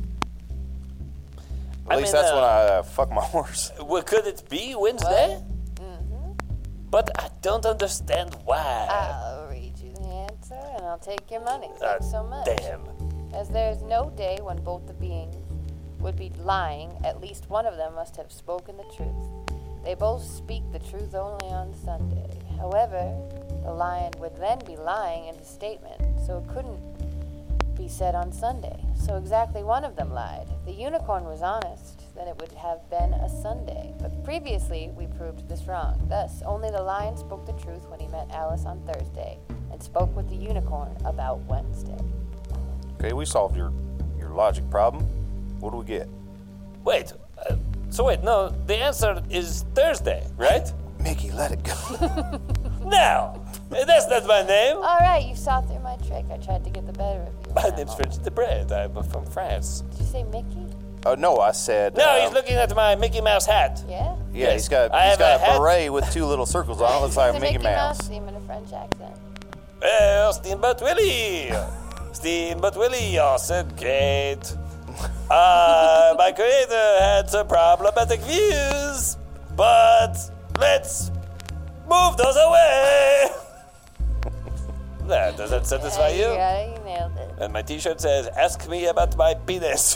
At I least mean, that's uh, when I uh, fuck my horse. Well, could it be Wednesday? But I don't understand why. I'll read you the answer and I'll take your money. Ah, Thanks so much. Damn. As there is no day when both the beings would be lying, at least one of them must have spoken the truth. They both speak the truth only on Sunday. However, the lion would then be lying in his statement, so it couldn't be said on Sunday. So exactly one of them lied. If the unicorn was honest, then it would have been a Sunday. But previously, we proved this wrong. Thus, only the lion spoke the truth when he met Alice on Thursday, and spoke with the unicorn about Wednesday. Okay, we solved your, your logic problem. What do we get? Wait. Uh, so wait, no. The answer is Thursday, right? Mickey, let it go. No, that's not my name. All right, you saw through my trick. I tried to get the better of you. My name's French the Bread. I'm from France. Did you say Mickey? Oh, no, I said... No, uh, he's looking at my Mickey Mouse hat. Yeah? Yeah, he's got, I he's have got a a, hat. beret with two little circles on it. Looks like It's a Mickey, Mickey Mouse Mouse. theme in a French accent. Well, Steamboat Willie. Steamboat Willie, you're so great. Uh, my creator had some problematic views, but Let's move those away. There, does that satisfy you? Yeah, you nailed it. And my t-shirt says, ask me about my penis.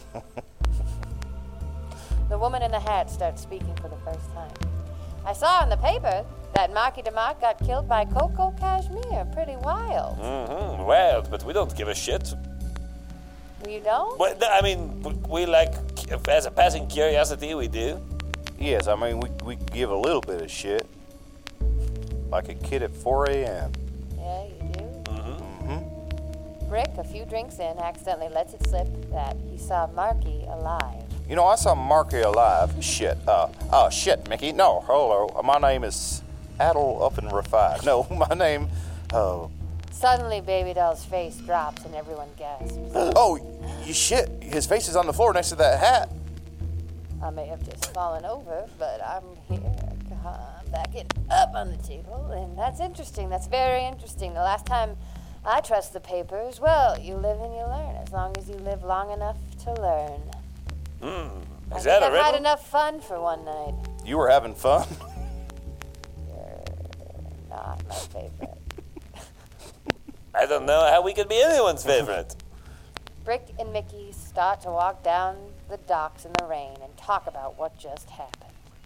The woman in the hat starts speaking for the first time. I saw in the paper that Marky DeMark got killed by Coco Cashmere. Pretty wild. Mm-hmm, wild, but we don't give a shit. You don't? Well, I mean, we, we like, as a passing curiosity, we do. Yes, I mean, we, we give a little bit of shit. Like a kid at four a.m. Yeah, you do. Mm-hmm. Rick, a few drinks in, accidentally lets it slip that he saw Marky alive. You know, I saw Marky alive. Shit. Uh, oh, shit, Mickey. No, hello. My name is Adel Up and Refined. No, my name, oh. Suddenly, Baby Doll's face drops and everyone gasps. Oh, you shit. His face is on the floor next to that hat. I may have just fallen over, but I'm here. I'm backing up on the table, and that's interesting. That's very interesting. The last time I trust the papers, well, you live and you learn, as long as you live long enough to learn. Hmm, I is think that a I've had riddle? enough fun for one night. You were having fun? You're not my favorite. I don't know how we could be anyone's favorite. Brick and Mickey start to walk down the docks in the rain and talk about what just happened.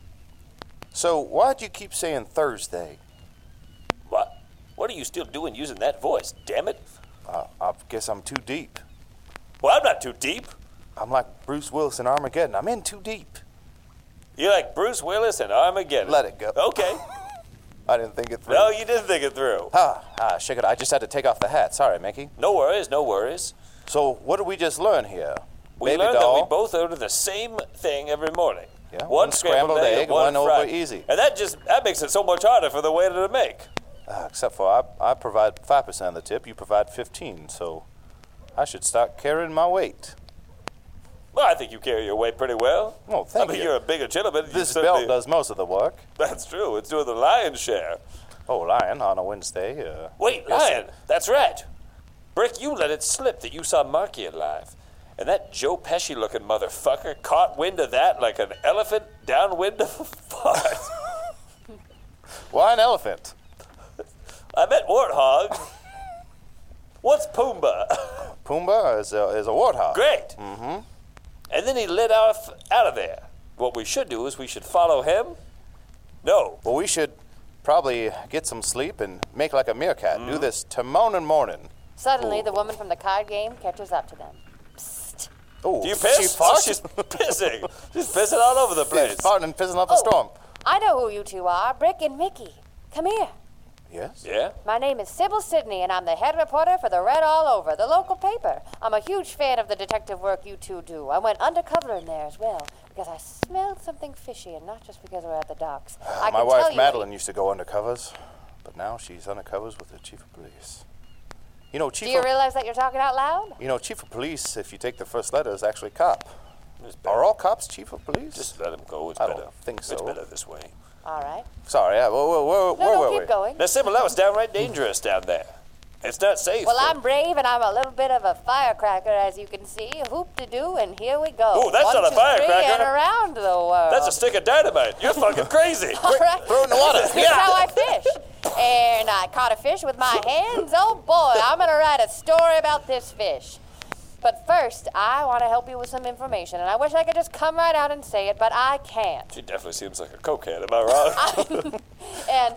So, why'd you keep saying Thursday? What? What are you still doing using that voice, damn it? Uh, I guess I'm too deep. Well, I'm not too deep. I'm like Bruce Willis in Armageddon. I'm in too deep. You're like Bruce Willis in Armageddon. Let it go. Okay. I didn't think it through. No, you didn't think it through. Ah, ah, shit it. I just had to take off the hat. Sorry, Mickey. No worries, no worries. So, what did we just learn here? We Baby learned doll. that we both order the same thing every morning. Yeah, one, one scrambled egg, one over fried. easy. And that just that makes it so much harder for the waiter to make. Uh, except for I, I provide five percent of the tip, you provide fifteen, so I should start carrying my weight. Well, I think you carry your weight pretty well. Oh, thank I mean, you. you're a bigger gentleman. You This certainly- belt does most of the work. That's true. It's doing the lion's share. Oh, Lion, on a Wednesday. Uh, Wait, yes, Lion, that's right. Brick, you let it slip that you saw Marky alive. And that Joe Pesci-looking motherfucker caught wind of that like an elephant downwind of a fart. Why an elephant? I meant warthog. What's Pumbaa? Pumbaa is a, is a warthog. Great. Mm-hmm. And then he lit off out of there. What we should do is we should follow him. No. Well, we should probably get some sleep and make like a meerkat. Mm-hmm. Do this tomorrow morning. Suddenly, Ooh. the woman from the card game catches up to them. Psst. Oh, Do you piss? She Oh, farts? she's pissing. She's pissing all over the place. She's farting and pissing up a Oh, storm. I know who you two are, Brick and Mickey. Come here. Yes? Yeah? My name is Sybil Sidney, and I'm the head reporter for the Red All Over, the local paper. I'm a huge fan of the detective work you two do. I went undercover in there as well, because I smelled something fishy, and not just because we're at the docks. I My can wife tell you Madeline used to go undercovers, but now she's undercovers with the chief of police. You know, chief Do you of, realize that you're talking out loud? you know, chief of police, if you take the first letter, is actually cop. It's better. Are all cops chief of police? Just let him go. It's I better. don't think so. It's better this way. All right. Sorry, yeah, whoa, whoa, whoa, No, where no, were keep we? going. Now, Sybil, that was downright dangerous down there. It's not safe. Well, for- I'm brave, and I'm a little bit of a firecracker, as you can see. Hoop-de-doo, and here we go. Ooh, that's One, not a two, three, firecracker. and around the world. That's a stick of dynamite. You're fucking crazy. All right. Throw it in the water. Here's how I fish. And I caught a fish with my hands. Oh, boy, I'm going to write a story about this fish. But first, I want to help you with some information, and I wish I could just come right out and say it, but I can't. She definitely seems like a cokehead. Am I wrong? And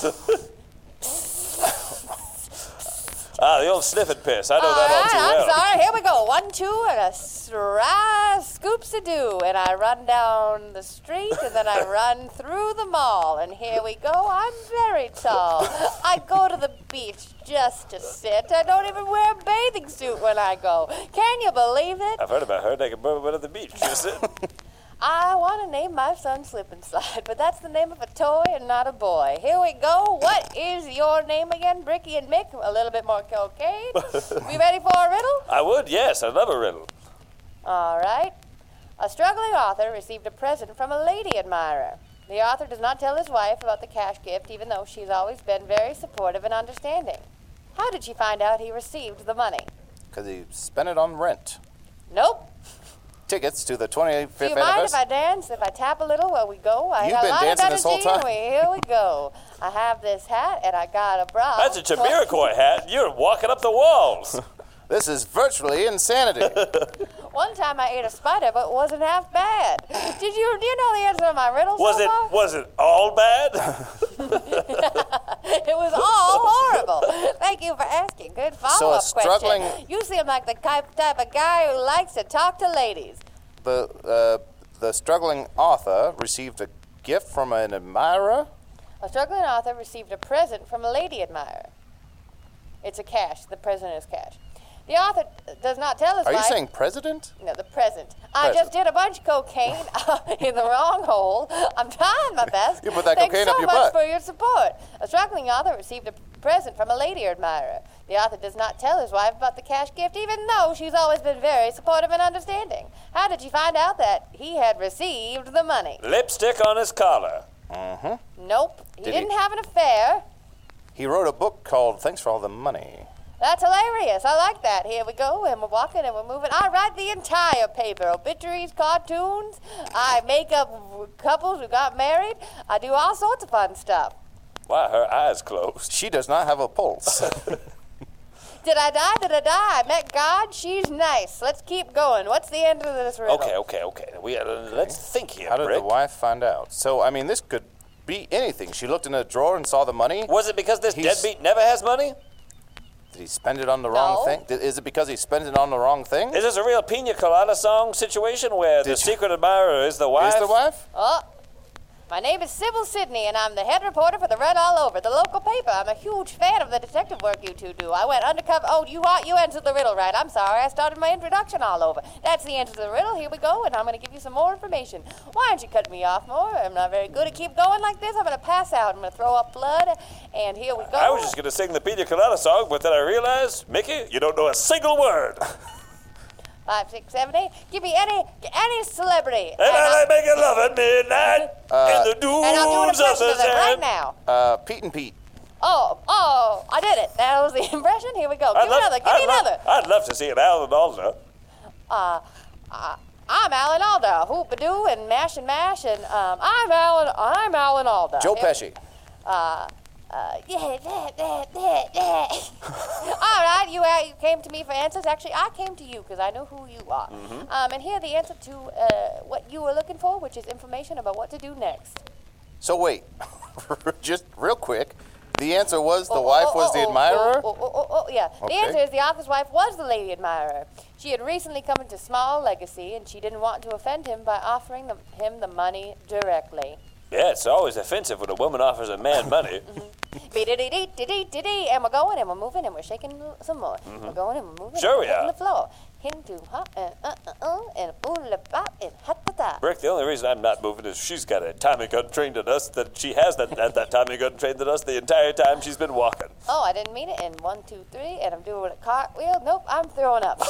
ah, the old sniff and piss. I know all that all right, too I'm well. sorry. Here we go. One, two, and a sry scoops-a-doo. And I run down the street, and then I run through the mall. And here we go. I'm very tall. I go to the beach just to sit. I don't even wear a bathing suit when I go. Can you believe it? I've heard about her taking bourbon at the beach. Just it. I want to name my son Slip and Slide, but that's the name of a toy and not a boy. Here we go. What is your name again, Bricky and Mick? A little bit more cocaine. We ready for a riddle? I would, yes. I love a riddle. All right. A struggling author received a present from a lady admirer. The author does not tell his wife about the cash gift, even though she's always been very supportive and understanding. How did she find out he received the money? Because he spent it on rent. Nope. tickets to the twenty-fifth Do you mind if anniversary. I dance? If I tap a little while we go? I You've got been a lot dancing of this whole energy, time. and we- Here we go. I have this hat, and I got a bra. That's a Jamiroquai hat. You're walking up the walls. This is virtually insanity. One time I ate a spider, but it wasn't half bad. Did you do you know the answer to my riddle Was so it far? was it all bad? It was all horrible. Thank you for asking. Good follow-up struggling- question. You seem like the type, type of guy who likes to talk to ladies. The uh, the struggling author received a gift from an admirer. A struggling author received a present from a lady admirer. It's a cash. The present is cash. The author does not tell his Are you wife. saying president? No, the present. I just did a bunch of cocaine in the wrong hole. I'm trying my best. You put that Thanks cocaine so up your much butt. for your support. A struggling author received a present from a lady admirer. The author does not tell his wife about the cash gift, even though she's always been very supportive and understanding. How did she find out that he had received the money? Lipstick on his collar. Mm-hmm. Nope. He Did he- didn't have an affair. He wrote a book called Thanks for All the Money. That's hilarious. I like that. Here we go, and we're walking and we're moving. I write the entire paper. Obituaries, cartoons. I make up couples who got married. I do all sorts of fun stuff. Why, her eyes closed. She does not have a pulse. Did I die? Did I die? I met God. She's nice. Let's keep going. What's the end of this riddle? Okay, okay, okay. We uh, let's think here, How did Brick. the wife find out? So, I mean, this could be anything. She looked in a drawer and saw the money. Was it because this He's- deadbeat never has money? Did he spend it on the wrong No. thing? Did- Is it because he spent it on the wrong thing? Is this a real Pina Colada song situation where the Did you- secret admirer is the wife? Is the wife? Oh, my name is Sybil Sidney, and I'm the head reporter for the Red All Over, the local paper. I'm a huge fan of the detective work you two do. I went undercover. Oh, you are, you answered the riddle right. I'm sorry. I started my introduction all over. That's the answer to the riddle. Here we go, and I'm going to give you some more information. Why don't you cut me off more? I'm not very good at keep going like this. I'm going to pass out. I'm going to throw up blood, and here we go. I was just going to sing the Pina Colada song, but then I realized, Mickey, you don't know a single word. Five, six, seven, eight. Give me any any celebrity. And I like making love at midnight in the dunes and I'll do an of impression the of it right sand. now. Uh, Pete and Pete. Oh, oh, I did it. That was the impression. Here we go. Give I'd me love- another. Give I'd me love- another. I'd love to see an Alan Alda. Uh, uh, I'm Alan Alda. Hoop-a-doo and mash and mash and um, I'm Alan. I'm Alan Alda. Joe Here- Pesci. Uh, uh, yeah, that, that, that, that. All right, you uh, you came to me for answers. Actually, I came to you because I know who you are. Mm-hmm. Um, and here the answer to uh, what you were looking for, which is information about what to do next. So wait, just real quick. The answer was the Oh, wife oh, was oh, the oh, admirer? Oh, oh, oh, oh, yeah. The Okay. answer is the author's wife was the lady admirer. She had recently come into small legacy, and she didn't want to offend him by offering the, him the money directly. Yeah, it's always offensive when a woman offers a man money. Be-de-dee-dee-dee-dee-dee, and we're going, and we're moving, and we're shaking some more. We're going, and we're moving, Sure and we we're hitting are. the floor. Hitting to hot, and uh-uh-uh, and ooh-la-bop, and hot-ta-ta. Brick, the only reason I'm not moving is she's got a Tommy gun trained at us that she has that, that, that Tommy gun trained at us the entire time she's been walking. Oh, I didn't mean it. And one, two, three, and I'm doing a cartwheel. Nope, I'm throwing up.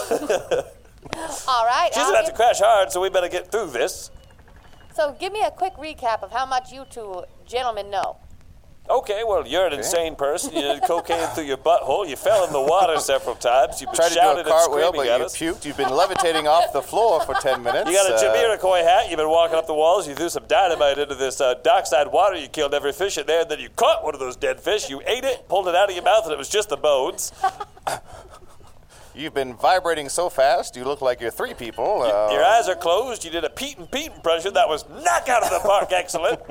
All right. She's I'll about to give- crash hard, so we better get through this. So give me a quick recap of how much you two gentlemen know. Okay, well, you're an insane person. You did cocaine through your butthole. You fell in the water several times. You've been Tried to do shouting a and cartwheel, screaming but at you us. puked. You've been levitating off the floor for ten minutes. You got a Uh, Jamiroquai hat. You've been walking up the walls. You threw some dynamite into this uh, dockside water. You killed every fish in there. And then you caught one of those dead fish. You ate it, pulled it out of your mouth, and it was just the bones. You've been vibrating so fast, you look like you're three people. Uh, Your eyes are closed. You did a Pete and Pete impression that was knock out of the park excellent.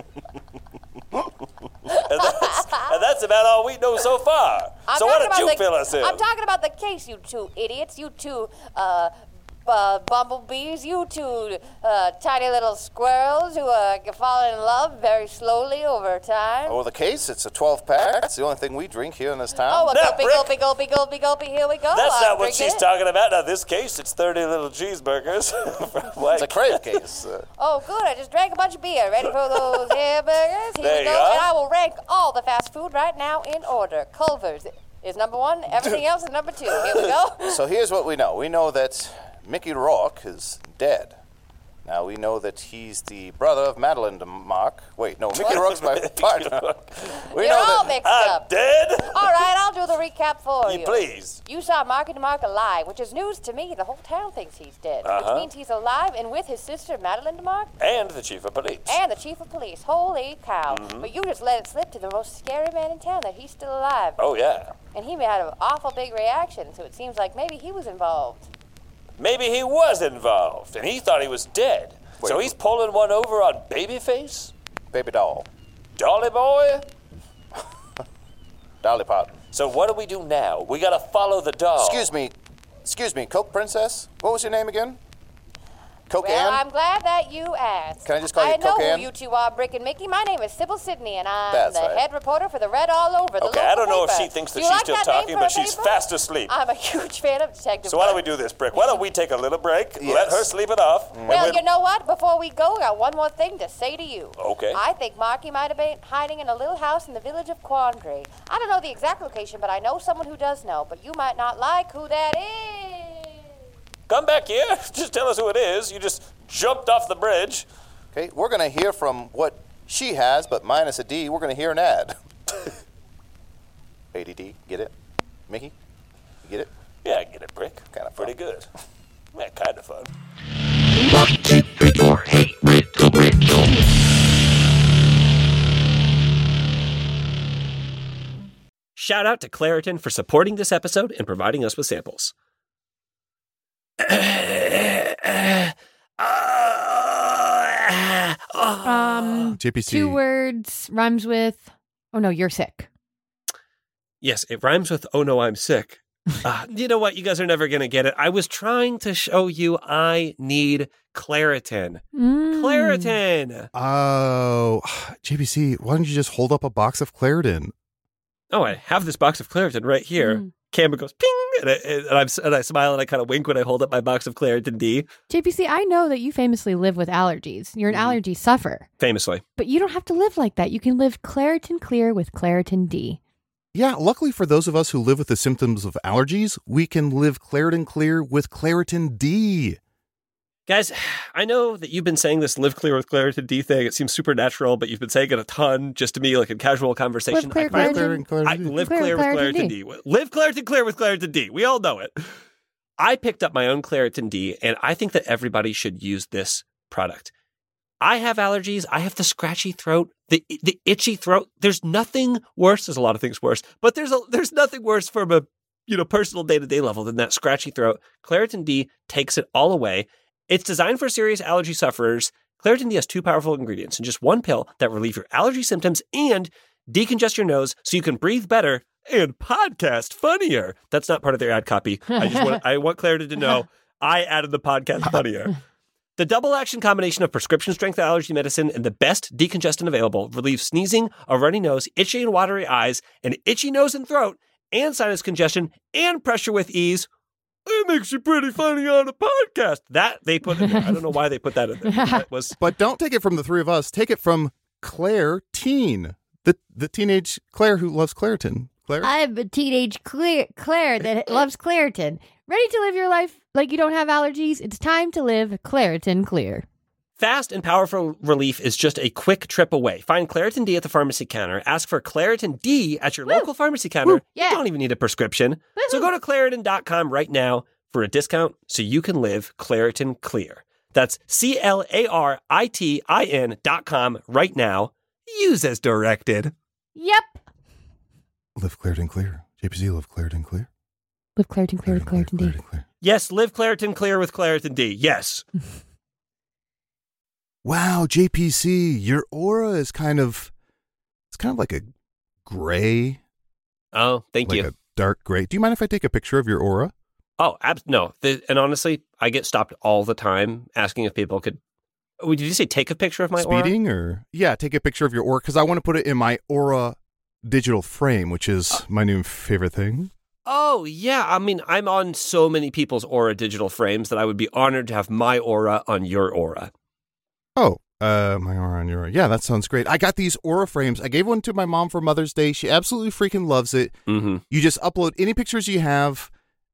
and, that's, and that's about all we know so far. I'm so talking what did about you the- fill us in? I'm talking about the case, you two idiots. You two uh, uh, bumblebees. You two uh, tiny little squirrels who uh, fall in love very slowly over time. Oh, the case? It's a twelve pack. It's the only thing we drink here in this town. Oh, a Now, gulpy, Brick. gulpy, gulpy, gulpy, gulpy. Here we go. That's I'm not what drinking she's it. talking about. Now, this case, it's thirty little cheeseburgers. It's a crave case. Uh, Oh, good. I just drank a bunch of beer. Ready for those hamburgers? Here There we you go. are. And I will rank all the fast food right now in order. Culver's is number one. Everything else is number two. Here we go. so here's what we know. We know that Mickey Rourke is dead. Now, we know that he's the brother of Madeline DeMarc. Wait, no, Mickey Rourke's my partner. We You're know all that. mixed I'm up. dead? All right, I'll do the recap for You you. please. You saw Marky DeMarc alive, which is news to me. The whole town thinks he's dead, Uh-huh. which means he's alive and with his sister, Madeline DeMarc, And the chief of police. and the chief of police. Holy cow. Mm-hmm. But you just let it slip to the most scary man in town that he's still alive. Oh, yeah. And he had an awful big reaction, so it seems like maybe he was involved. Maybe he was involved, and he thought he was dead. Wait. So he's pulling one over on Babyface? Baby doll. Dolly Boy? Dolly Parton. So what do we do now? We gotta follow the doll. Excuse me. Excuse me, Coke Princess? What was your name again? Coke Well, Ann? I'm glad that you asked. Can I just call you I know Coke Ann? who you two are, Brick and Mickey. My name is Sybil Sidney, and I'm That's the right. head reporter for the Red All Over, the Okay, local I don't know if paper. she thinks that Do you she's like still that name talking, for a but she's paper? fast asleep. I'm a huge fan of Detective So why don't Buck. we do this, Brick? Why don't we take a little break, let Yes. her sleep it off, and Well, we'll- you know what? Before we go, I got one more thing to say to you. Okay. I think Marky might have been hiding in a little house in the village of Quandary. I don't know the exact location, but I know someone who does know. But you might not like who that is. Come back here. Just tell us who it is. You just jumped off the bridge. Okay, we're going to hear from what she has, but minus a D, we're going to hear an ad. A D D, get it? Mickey? You get it? Yeah, I get it, Brick. Kinda Pretty fun. good. Yeah, kind of fun. Shout out to Claritin for supporting this episode and providing us with samples. Um, J P C. two words, rhymes with, oh no, you're sick. Yes, it rhymes with, oh no, I'm sick. Uh, you know what? You guys are never going to get it. I was trying to show you I need Claritin. Mm. Claritin. Oh, J P C, why don't you just hold up a box of Claritin? Oh, I have this box of Claritin right here. Mm. Camera goes ping, and I, and, I'm, and I smile and I kind of wink when I hold up my box of Claritin D. J P C, I know that you famously live with allergies. You're an Mhm. allergy sufferer, Famously. but you don't have to live like that. You can live Claritin Clear with Claritin D. Yeah, luckily for those of us who live with the symptoms of allergies, we can live Claritin Clear with Claritin D. Guys, I know that you've been saying this live clear with Claritin D thing. It seems supernatural, but you've been saying it a ton just to me, like in casual conversation. Live clear, I find- Claritin. Claritin, I Claritin D. live Clear clear, with with Claritin Claritin D. D. Live Claritin clear with Claritin D. We all know it. I picked up my own Claritin D, and I think that everybody should use this product. I have allergies. I have the scratchy throat, the the itchy throat. There's nothing worse. There's a lot of things worse, but there's a there's nothing worse from a you know personal day to day level than that scratchy throat. Claritin D takes it all away. It's designed for serious allergy sufferers. Claritin D has two powerful ingredients in just one pill that relieve your allergy symptoms and decongest your nose so you can breathe better and podcast funnier. That's not part of their ad copy. I just want I want Claritin to know I added the podcast funnier. The double action combination of prescription strength allergy medicine and the best decongestant available relieves sneezing, a runny nose, itchy and watery eyes, an itchy nose and throat, and sinus congestion and pressure with ease. It makes you pretty funny on a podcast. That they put in there. I don't know why they put that in there. That was But don't take it from the three of us. Take it from Claire Teen, the the teenage Claire who loves Claritin. Claire? I'm a teenage Claire, Claire that loves Claritin. Ready to live your life like you don't have allergies? It's time to live Claritin Clear. fast and powerful relief is just a quick trip away. Find Claritin D at the pharmacy counter. Ask for Claritin D at your Woo. local pharmacy counter. Woo. Yeah. You don't even need a prescription. So go to Claritin dot com right now for a discount so you can live Claritin Clear. That's C L A R I T I N dot com right now. Use as directed. Yep. Live Claritin Clear. J P C, live Claritin Clear. Live Claritin Clear with Claritin D. Claritin Clear. Yes, live Claritin Clear with Claritin D. Yes. Wow, J P C, your aura is kind of, it's kind of like a gray, Oh, thank like you. a dark gray. Do you mind if I take a picture of your aura? Oh, ab- no. The, and honestly, I get stopped all the time asking if people could. Oh, did you say take a picture of my aura? Speeding or? Yeah, take a picture of your aura because I want to put it in my aura digital frame, which is Uh, my new favorite thing. Oh, yeah. I mean, I'm on so many people's aura digital frames that I would be honored to have my aura on your aura. Oh, uh, my aura on your aura. Yeah, that sounds great. I got these aura frames. I gave one to my mom for Mother's Day. She absolutely freaking loves it. Mm-hmm. You just upload any pictures you have,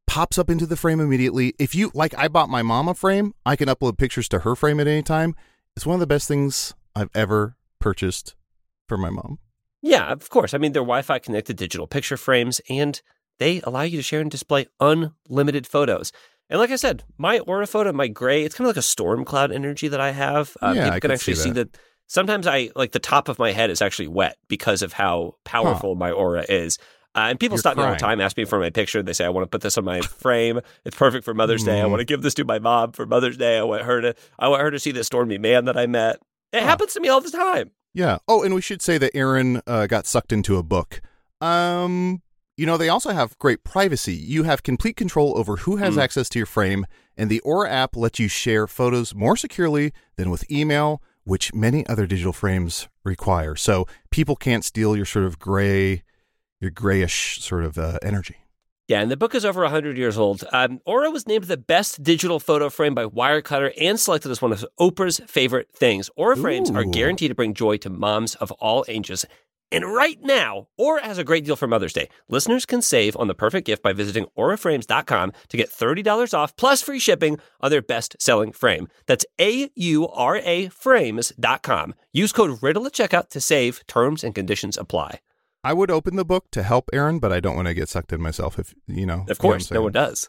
pops up into the frame immediately. If you, like I bought my mom a frame, I can upload pictures to her frame at any time. It's one of the best things I've ever purchased for my mom. Yeah, of course. I mean, they're Wi-Fi connected digital picture frames, and they allow you to share and display unlimited photos. And like I said, my Aura photo, my gray, it's kind of like a storm cloud energy that I have. Uh, Yeah, people I can can actually see see that. that. Sometimes I, like the top of my head is actually wet because of how powerful my Aura is. Uh, and people You're stop me all the crying. time, ask me for my picture. They say, I want to put this on my frame. It's perfect for Mother's Day. I Mm. want to give this to my mom for Mother's Day. I want her to, I want her to see this stormy man that I met. It Huh. happens to me all the time. Yeah. Oh, and we should say that Aaron uh, got sucked into a book. Um, you know, they also have great privacy. You have complete control over who has Mm. access to your frame, and the Aura app lets you share photos more securely than with email, which many other digital frames require. So people can't steal your sort of gray, your grayish sort of uh, energy. Yeah, and the book is over one hundred years old. Um, Aura was named the best digital photo frame by Wirecutter and selected as one of Oprah's favorite things. Aura frames are Ooh. guaranteed to bring joy to moms of all ages. And right now, Aura has a great deal for Mother's Day. Listeners can save on the perfect gift by visiting aura frames dot com to get thirty dollars off plus free shipping on their best-selling frame. That's A U R A frames dot com. Use code RIDDLE at checkout to save. Terms and conditions apply. I would open the book to help Aaron, but I don't want to get sucked in myself. If you know, you know what Of course, I'm no one saying. does.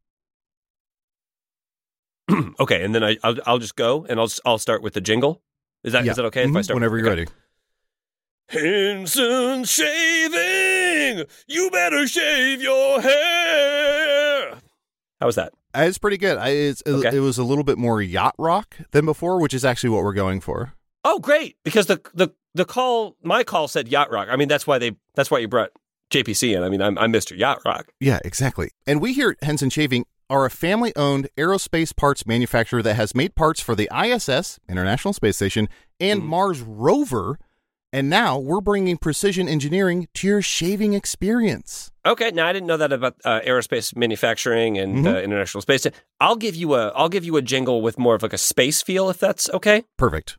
Yeah. Okay, and then I, I'll, I'll just go and I'll I'll start with the jingle. Is that is Yeah. that okay if I Mhm. start Whenever with, you're okay. ready. Henson Shaving, you better shave your hair. How was that? Uh, It's pretty good. I, it's, Okay. It was a little bit more yacht rock than before, which is actually what we're going for. Oh, great! Because the the the call, my call said yacht rock. I mean, that's why they that's why you brought J P C in. I mean, I'm I'm Mister Yacht Rock. Yeah, exactly. And we here at Henson Shaving are a family-owned aerospace parts manufacturer that has made parts for the I S S, International Space Station, and Mhm. Mars rover. And now we're bringing precision engineering to your shaving experience. Okay, now I didn't know that about uh, aerospace manufacturing and Mhm. uh, international space. I'll give you a I'll give you a jingle with more of like a space feel, if that's okay. Perfect.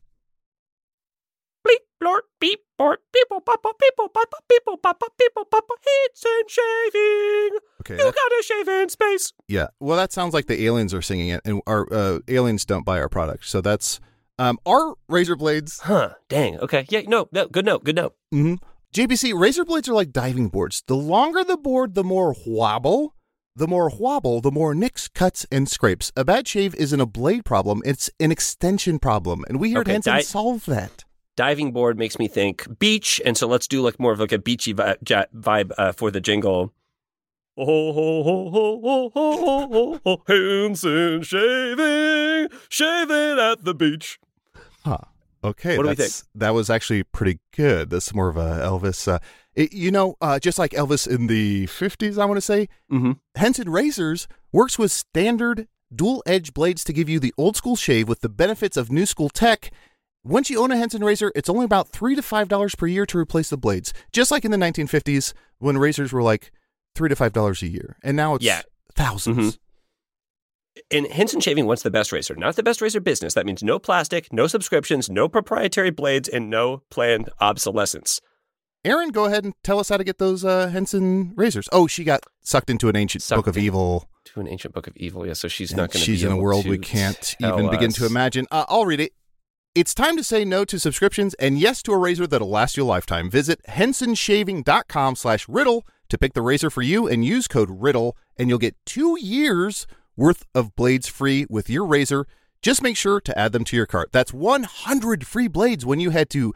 Bleep, blort, beep, bort, people, papa, people, papa, people, papa, people, papa, hits and shaving. Okay. You that- gotta shave in space. yeah. Well, that sounds like the aliens are singing it, and our uh, aliens don't buy our product. So that's um, our razor blades. Huh, dang. Okay. Yeah, no, no, good note, good note. Mm-hmm. J B C, razor blades are like diving boards. The longer the board, the more wobble. The more wobble, the more nicks, cuts, and scrapes. A bad shave isn't a blade problem. It's an extension problem. And we here Okay, at Henson di- solve that. Diving board makes me think beach, and so let's do like more of like a beachy vi- ja- vibe uh, for the jingle. Oh, ho, ho, ho, ho, ho, ho, ho, Henson shaving, shaving at the beach. Huh. Okay. What do we that's- That was actually pretty good. That's more of a Elvis. Uh, it, you know, uh, just like Elvis in the fifties, I want to say, Mm-hmm. Henson Razors works with standard dual edge blades to give you the old school shave with the benefits of new school tech. Once you own a Henson razor, it's only about three to five dollars per year to replace the blades. Just like in the nineteen fifties when razors were like three to five dollars a year, and now it's Yeah. thousands. And Henson Shaving wants the best razor, not the best razor business. That means no plastic, no subscriptions, no proprietary blades, and no planned obsolescence. Aaron, go ahead and tell us how to get those uh, Henson razors. Oh, she got sucked into an ancient Sucked book of in- evil. To an ancient book of evil, yeah. So she's and not going to. She's be in a able world to we can't tell even begin us. to imagine. Uh, I'll read it. It's time to say no to subscriptions and yes to a razor that'll last you a lifetime. Visit henson shaving dot com slash riddle to pick the razor for you and use code riddle, and you'll get two years worth of blades free with your razor. Just make sure to add them to your cart. That's one hundred free blades when you head to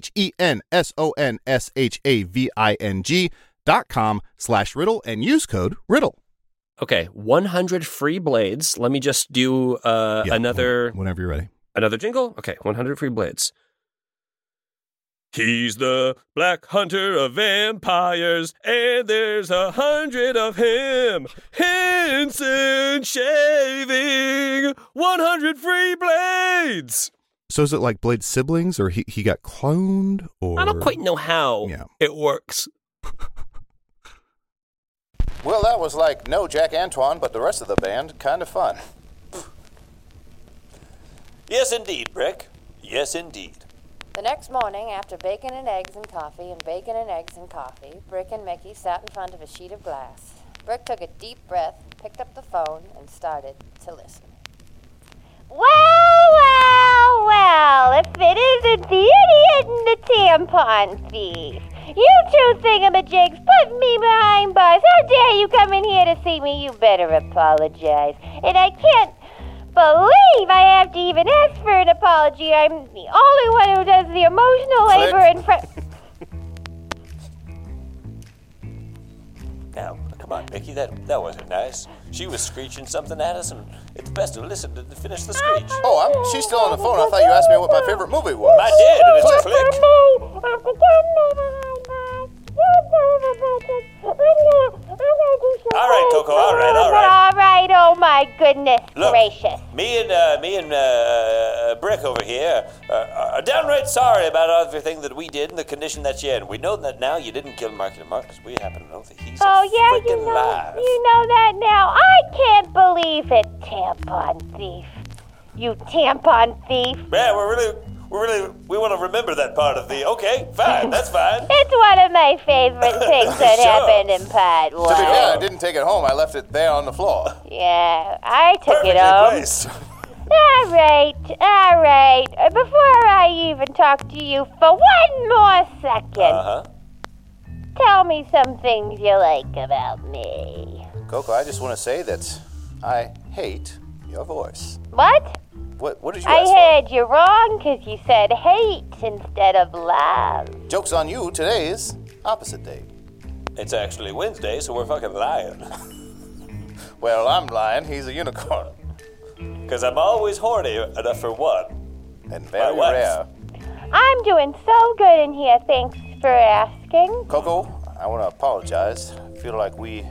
H-E-N-S-O-N-S-H-A-V-I-N-G dot com slash riddle and use code riddle. Okay, one hundred free blades. Let me just do uh, Yeah, another when- Whenever you're ready. another jingle. Okay, one hundred free blades. He's the black hunter of vampires, and there's a hundred of him. Henson Shaving, one hundred free blades. So is it like Blade siblings, or he, he got cloned? Or I don't quite know how Yeah. it works. Well, that was like no Jack Antoine, but the rest of the band, kind of fun. Yes, indeed, Brick. Yes, indeed. The next morning, after bacon and eggs and coffee and bacon and eggs and coffee, Brick and Mickey sat in front of a sheet of glass. Brick took a deep breath, picked up the phone, and started to listen. Well, well, well, if it isn't the idiot and the tampon thief. You two thingamajigs put me behind bars. How dare you come in here to see me? You better apologize. And I can't believe I have to even ask for an apology. I'm the only one who does the emotional Click. labor in front... Now, come on, Mickey, that, that wasn't nice. She was screeching something at us, and it's best to listen to finish the screech. Oh, I'm, she's still on the phone. I thought you asked me what my favorite movie was. I did, and it's a click. All right, Coco, all right, all right. All right, oh my goodness Look, gracious. me and uh, me and uh, uh, Brick over here uh, are downright sorry about everything that we did and the condition that you're in. We know that now you didn't kill Marky Mark because we happen to know that he's Oh, a yeah, freaking you know, live. you know that now. I can't believe it, tampon thief. You tampon thief. Yeah, we're really, we're really, we want to remember that part of the. Okay, fine, that's fine. It's one of my favorite things that Sure. happened in part To be fair, I one. didn't take it home. I left it there on the floor. Yeah, I took Perfectly it home. placed. All right, all right. Uh, Before I even talk to you for one more second, Uh huh. tell me some things you like about me. Coco, I just want to say that I hate your voice. What? What, what did you I ask for? heard you wrong because you said hate instead of love. Joke's on you. Today is opposite day. It's actually Wednesday, so we're fucking lying. Well, I'm lying. He's a unicorn. Because I'm always horny enough for one. And very wife. rare. I'm doing so good in here, thanks for asking. Coco, I want to apologize. I feel like we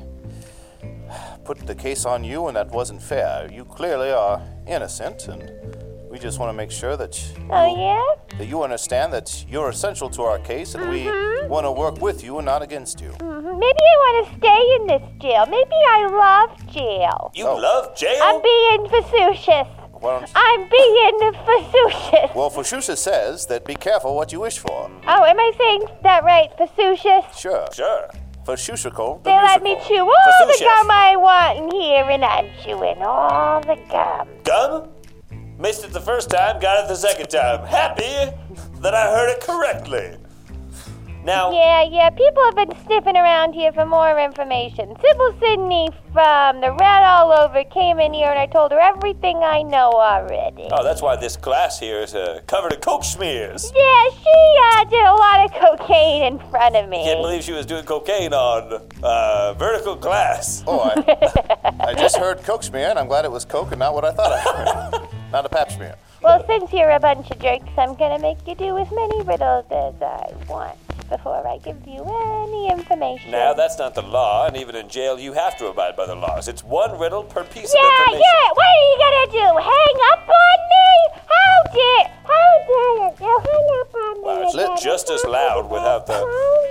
put the case on you and that wasn't fair. You clearly are innocent, and we just want to make sure that you, Oh, yeah? that you understand that you're essential to our case, and we want to work with you and not against you. Mhm. Maybe I want to stay in this jail. Maybe I love jail. You Oh. love jail? I'm being facetious. Why don't you- I'm being facetious. Well, Fushusha says that be careful what you wish for. Oh, am I saying that right? Facetious? Sure. Sure. Fushusha, the They let me musical. chew all the Facetious. gum I want in here, and I'm chewing all the gum. Gum? Missed it the first time, got it the second time. Happy that I heard it correctly. Now, Yeah, yeah, people have been sniffing around here for more information. Sybil Sidney from the Red All Over came in here and I told her everything I know already. oh, that's why this glass here is uh, covered in coke smears. Yeah, she uh, did a lot of cocaine in front of me. Can't believe she was doing cocaine on uh, vertical glass. Oh, I, I just heard Coke smear, and I'm glad it was Coke and not what I thought I heard. Not a pap smear. Well, since you're a bunch of jerks, I'm gonna make you do as many riddles as I want before I give you any information. Now, that's not the law, and even in jail, you have to abide by the laws. It's one riddle per piece Yeah, of information. yeah, what are you gonna do? Hang up on me? How dare, how dare you hang up on me? Wow, it's lit just as loud without the-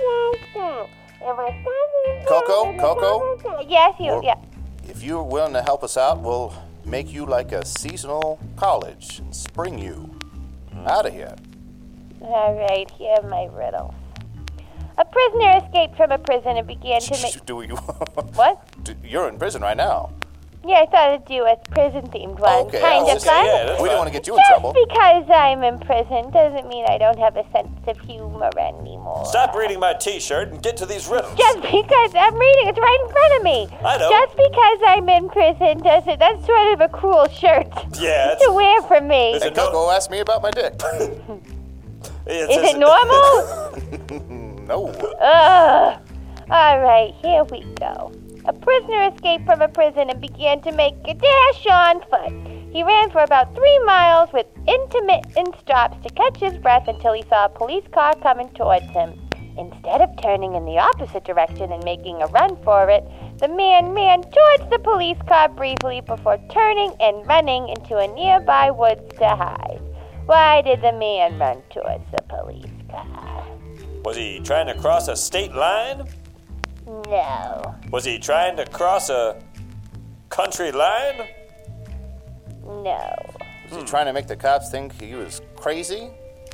Coco, Coco? Yes, you, Well- yeah. If you're willing to help us out, we'll make you like a seasonal college and spring you out of here. All right, here are my riddles. A prisoner escaped from a prison and began to make... Do you? What? Do- You're in prison right now. Yeah, I thought I'd do a prison-themed one. Okay, kind I of was fun. yeah, that's We fine. didn't want to get you in Just trouble. because I'm in prison doesn't mean I don't have a sense of humor anymore. Stop reading my T-shirt and get to these riddles. Just because I'm reading, it's right in front of me. I know. Just because I'm in prison doesn't, that's sort of a cruel shirt Yeah, it's, to wear for me. It's Hey, Coco asked me about my dick. it's, Is it normal? No. Ugh. All right, here we go. A prisoner escaped from a prison and began to make a dash on foot. He ran for about three miles with intermittent stops to catch his breath until he saw a police car coming towards him. Instead of turning in the opposite direction and making a run for it, the man ran towards the police car briefly before turning and running into a nearby woods to hide. Why did the man run towards the police car? Was he trying to cross a state line? No. Was he trying to cross a country line? No. Was he trying to make the cops think he was crazy?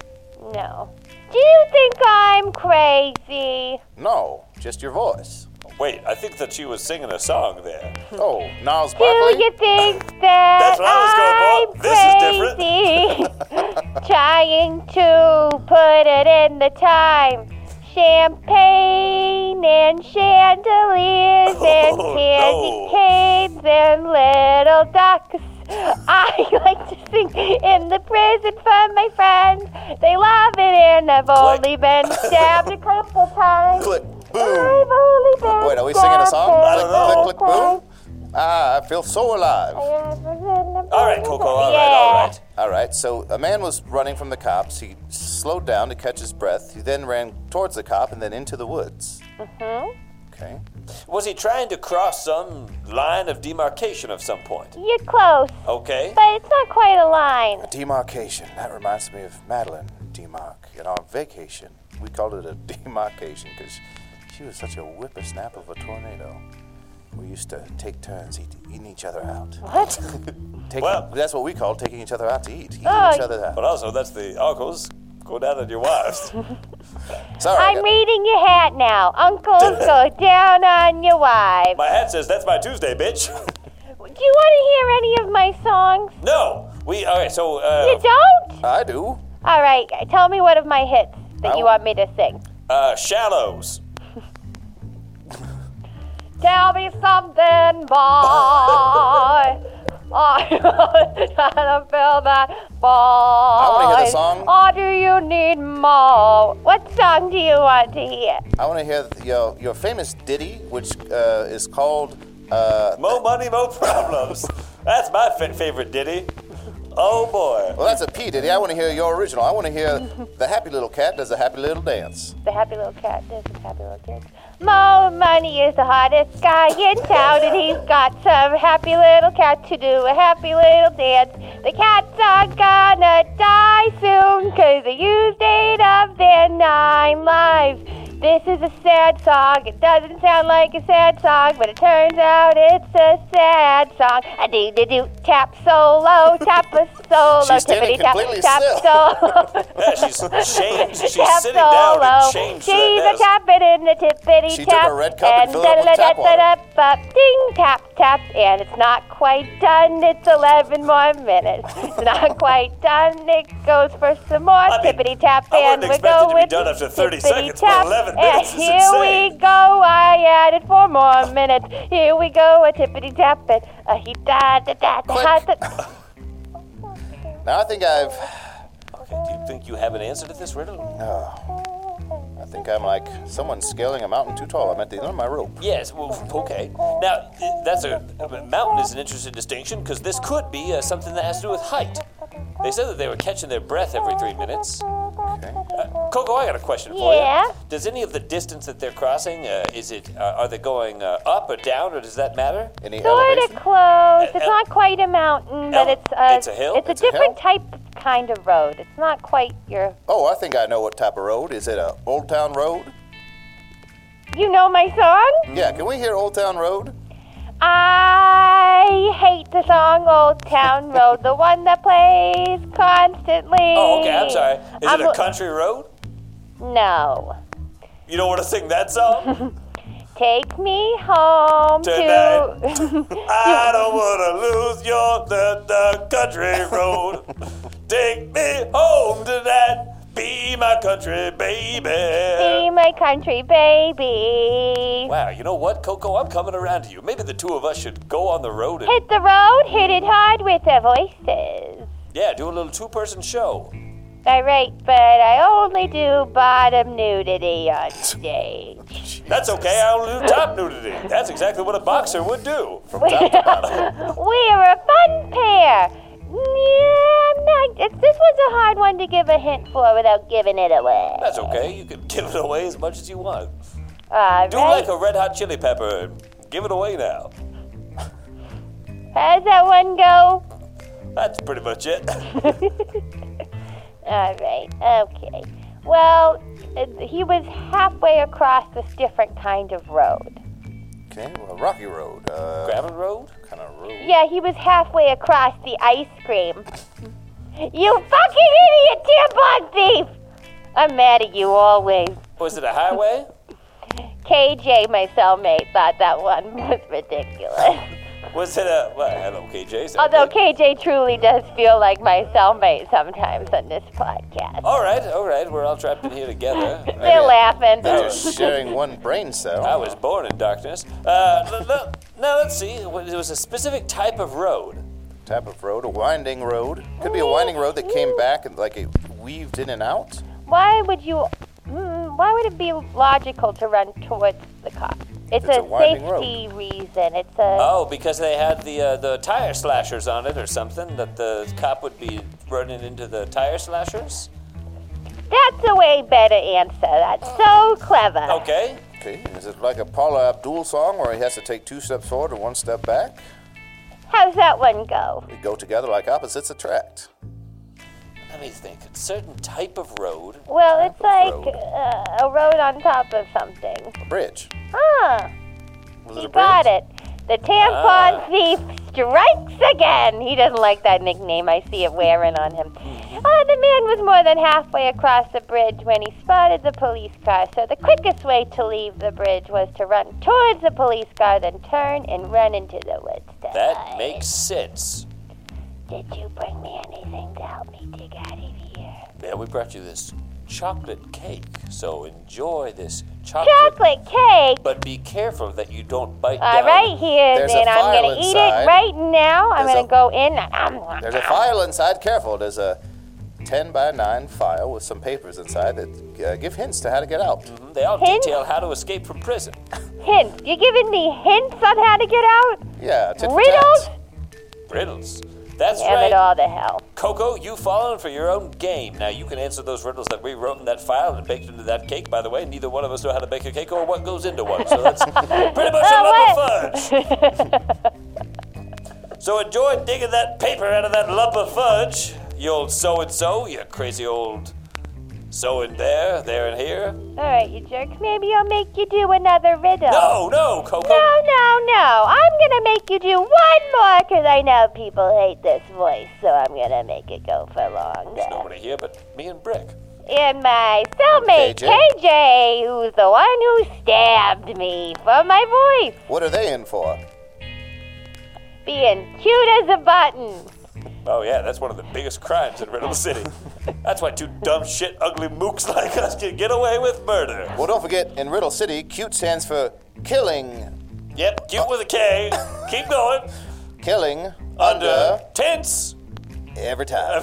No. Do you think I'm crazy? No, just your voice. Wait, I think that she was singing a song there. Oh, Niles Do Barkley? you think that That's what I was going for. This is different. Trying to put it in the time. Champagne and chandeliers and Oh, candy no. canes and little ducks. I like to sing in the prison for my friends. They love it and I've only been stabbed a couple times. Click, I've boom. only been Wait, are we singing a song? stabbed I don't know. Click, click, click, boom. Ah, I feel so alive. All right, Coco, all right, all right. All right, so a man was running from the cops. He slowed down to catch his breath. He then ran towards the cop and then into the woods. Mm-hmm. Okay. Was he trying to cross some line of demarcation of some point? You're close, Okay. but it's not quite a line. A demarcation. That reminds me of Madeline Demarc. In our vacation, we called it a demarcation because she was such a whippersnapper of a tornado. We used to take turns eat, eating each other out. What? Taking, Well- that's what we call taking each other out to eat. Eating Oh, each other out. But also, that's the uncles. Go down on your wives. Sorry. I I'm got- reading your hat now. Uncles, go down on your wives. My hat says that's my Tuesday, bitch. Do you want to hear any of my songs? No. We, all right, so, uh, You don't? I do. All right, tell me one of my hits that you I- want me to sing. uh, Shallows. Tell me something, boy. I trying to feel that boy. I wanna hear the song. Or do you need more? What song do you want to hear? I want to hear your your famous ditty, which uh, is called. Uh, Mo money, mo problems. That's my fa- favorite ditty. Oh, boy. well, that's a P ditty. I want to hear your original. I want to hear the happy little cat does a happy little dance. The happy little cat does the happy little dance. Mo Money is the hottest guy in town, and he's got some happy little cat to do a happy little dance. The cats are gonna die soon, cause they used eight of their nine lives. This is a sad song. It doesn't sound like a sad song, but it turns out it's a sad song. A dee dee doo tap solo, tap a solo, She's standing tippity tap completely tap still. solo. Yeah, she's changed. She's Tap sitting down solo. and changed She's that a desk. tapping in the tippity She took tap. a red cup and filled it up with da- tap da- da- water. da- da- ding tap tap, and it's not quite done. It's eleven more minutes. It's not quite done. It goes for some more I mean, tippity tap, I and wouldn't we expect it go to be with done after thirty tippity seconds, but tap. eleven And minutes is here insane. we go. I added four more minutes. Here we go. A tippity tap and a he da da da da da. Now I think I've. Okay, do you think you have an answer to this riddle? I think I'm like someone scaling a mountain too tall. I'm at the end of my rope. Yes, well, okay. Now, i- that's a, a mountain is an interesting distinction because this could be uh, something that has to do with height. They said that they were catching their breath every three minutes. Okay. Uh, Coco, I got a question for Yeah? you. Does any of the distance that they're crossing, uh, is it, uh, are they going uh, up or down, or does that matter? Any Sort of elevation? close. It's Uh, not quite a mountain, but ele- it's a. it's a hill? It's a It's a different hill? type kind of road. It's not quite your. Oh, I think I know what type of road. Is it a Old Town Road? You know my song? Yeah. Can we hear Old Town Road? I hate the song Old Town Road, the one that plays constantly. Oh, okay, I'm sorry. Is I'm it a l- country road? No. You don't want to sing that song? Take me home Tonight. to. I don't want to lose your the, the country road. Take me home to that. Be my country baby. Be my country baby. Wow, you know what, Coco? I'm coming around to you. Maybe the two of us should go on the road and, Hit the road, hit it hard with the voices. yeah, do a little two-person show. All right, but I only do bottom nudity on stage. That's okay. I only do top nudity. That's exactly what a boxer would do. We're a fun pair. Yeah, I'm not. It's, this one's a hard one to give a hint for without giving it away. That's okay. You can give it away as much as you want. All Do right. like a red hot chili pepper and give it away now. How's that one go? That's pretty much it. All right. Okay. Well, uh, he was halfway across this different kind of road. Okay. Well, Rocky Road. Uh, Gravel road? kind of road. Yeah, he was halfway across the ice cream. You fucking idiot tampon thief! I'm mad at you always. Was it a highway? K J, my cellmate, thought that one was ridiculous. Was it a... Well, hello, K J. So Although K J truly does feel like my cellmate sometimes on this podcast. All right, all right. We're all trapped in here together. They're laughing. They're just sharing one brain cell. I was born in darkness. Uh, l- l- now, let's see. It was a specific type of road. Type of road, a winding road. Could be a winding road that came back and like it weaved in and out. Why would you... Mm, why would it be logical to run towards the cop? It's, It's a a, winding safety reason. It's a... Oh, because they had the uh, the tire slashers on it or something, that the cop would be running into the tire slashers? That's a way better answer. That's so clever. Okay. Okay, is it like a Paula Abdul song where he has to take two steps forward and one step back? How's that one go? We go together like opposites attract. Let me think. A certain type of road. Well, it's like road. uh, a road on top of something. A bridge. Ah, Was it you a got bridge? it. The tampon Ah. thief strikes again. He doesn't like that nickname. I see it wearing on him. Oh, the man was more than halfway across the bridge when he spotted the police car. So the quickest way to leave the bridge was to run towards the police car, then turn and run into the woods to That hide. makes sense. Did you bring me anything to help me dig out of here? Yeah, we brought you this chocolate cake, so enjoy this chocolate. Chocolate cake? But be careful that you don't bite All down. right, here, There's a then. I'm file going to eat inside. it right now. I'm There's going a- to go in. There's a file inside. Careful. There's a ten by nine file with some papers inside that uh, give hints to how to get out. Mhm, They all Hints? detail how to escape from prison. Hints. You're giving me hints on how to get out? Yeah, tit for Riddles? tat. Riddles. That's Damn right. it all to hell. Coco, you've fallen for your own game. Now, you can answer those riddles that we wrote in that file and baked into that cake. By the way, neither one of us know how to bake a cake or what goes into one, so that's pretty much a lump of fudge. So enjoy digging that paper out of that lump of fudge, you old so-and-so, you crazy old so-and there, there and here. All right, you jerks. Maybe I'll make you do another riddle. No, no, Coco. No, no, no. I'm going to make you do one more because I know people hate this voice, so I'm going to make it go for longer. There's nobody here but me and Brick. And my cellmate, K J. K J, who's the one who stabbed me for my voice. What are they in for? Being cute as a button. Oh, yeah, that's one of the biggest crimes in Riddle City. That's why two dumb shit, ugly mooks like us can get away with murder. Well, don't forget, in Riddle City, cute stands for killing. Yep, cute with a K. Keep going. Killing Under under tense. every time.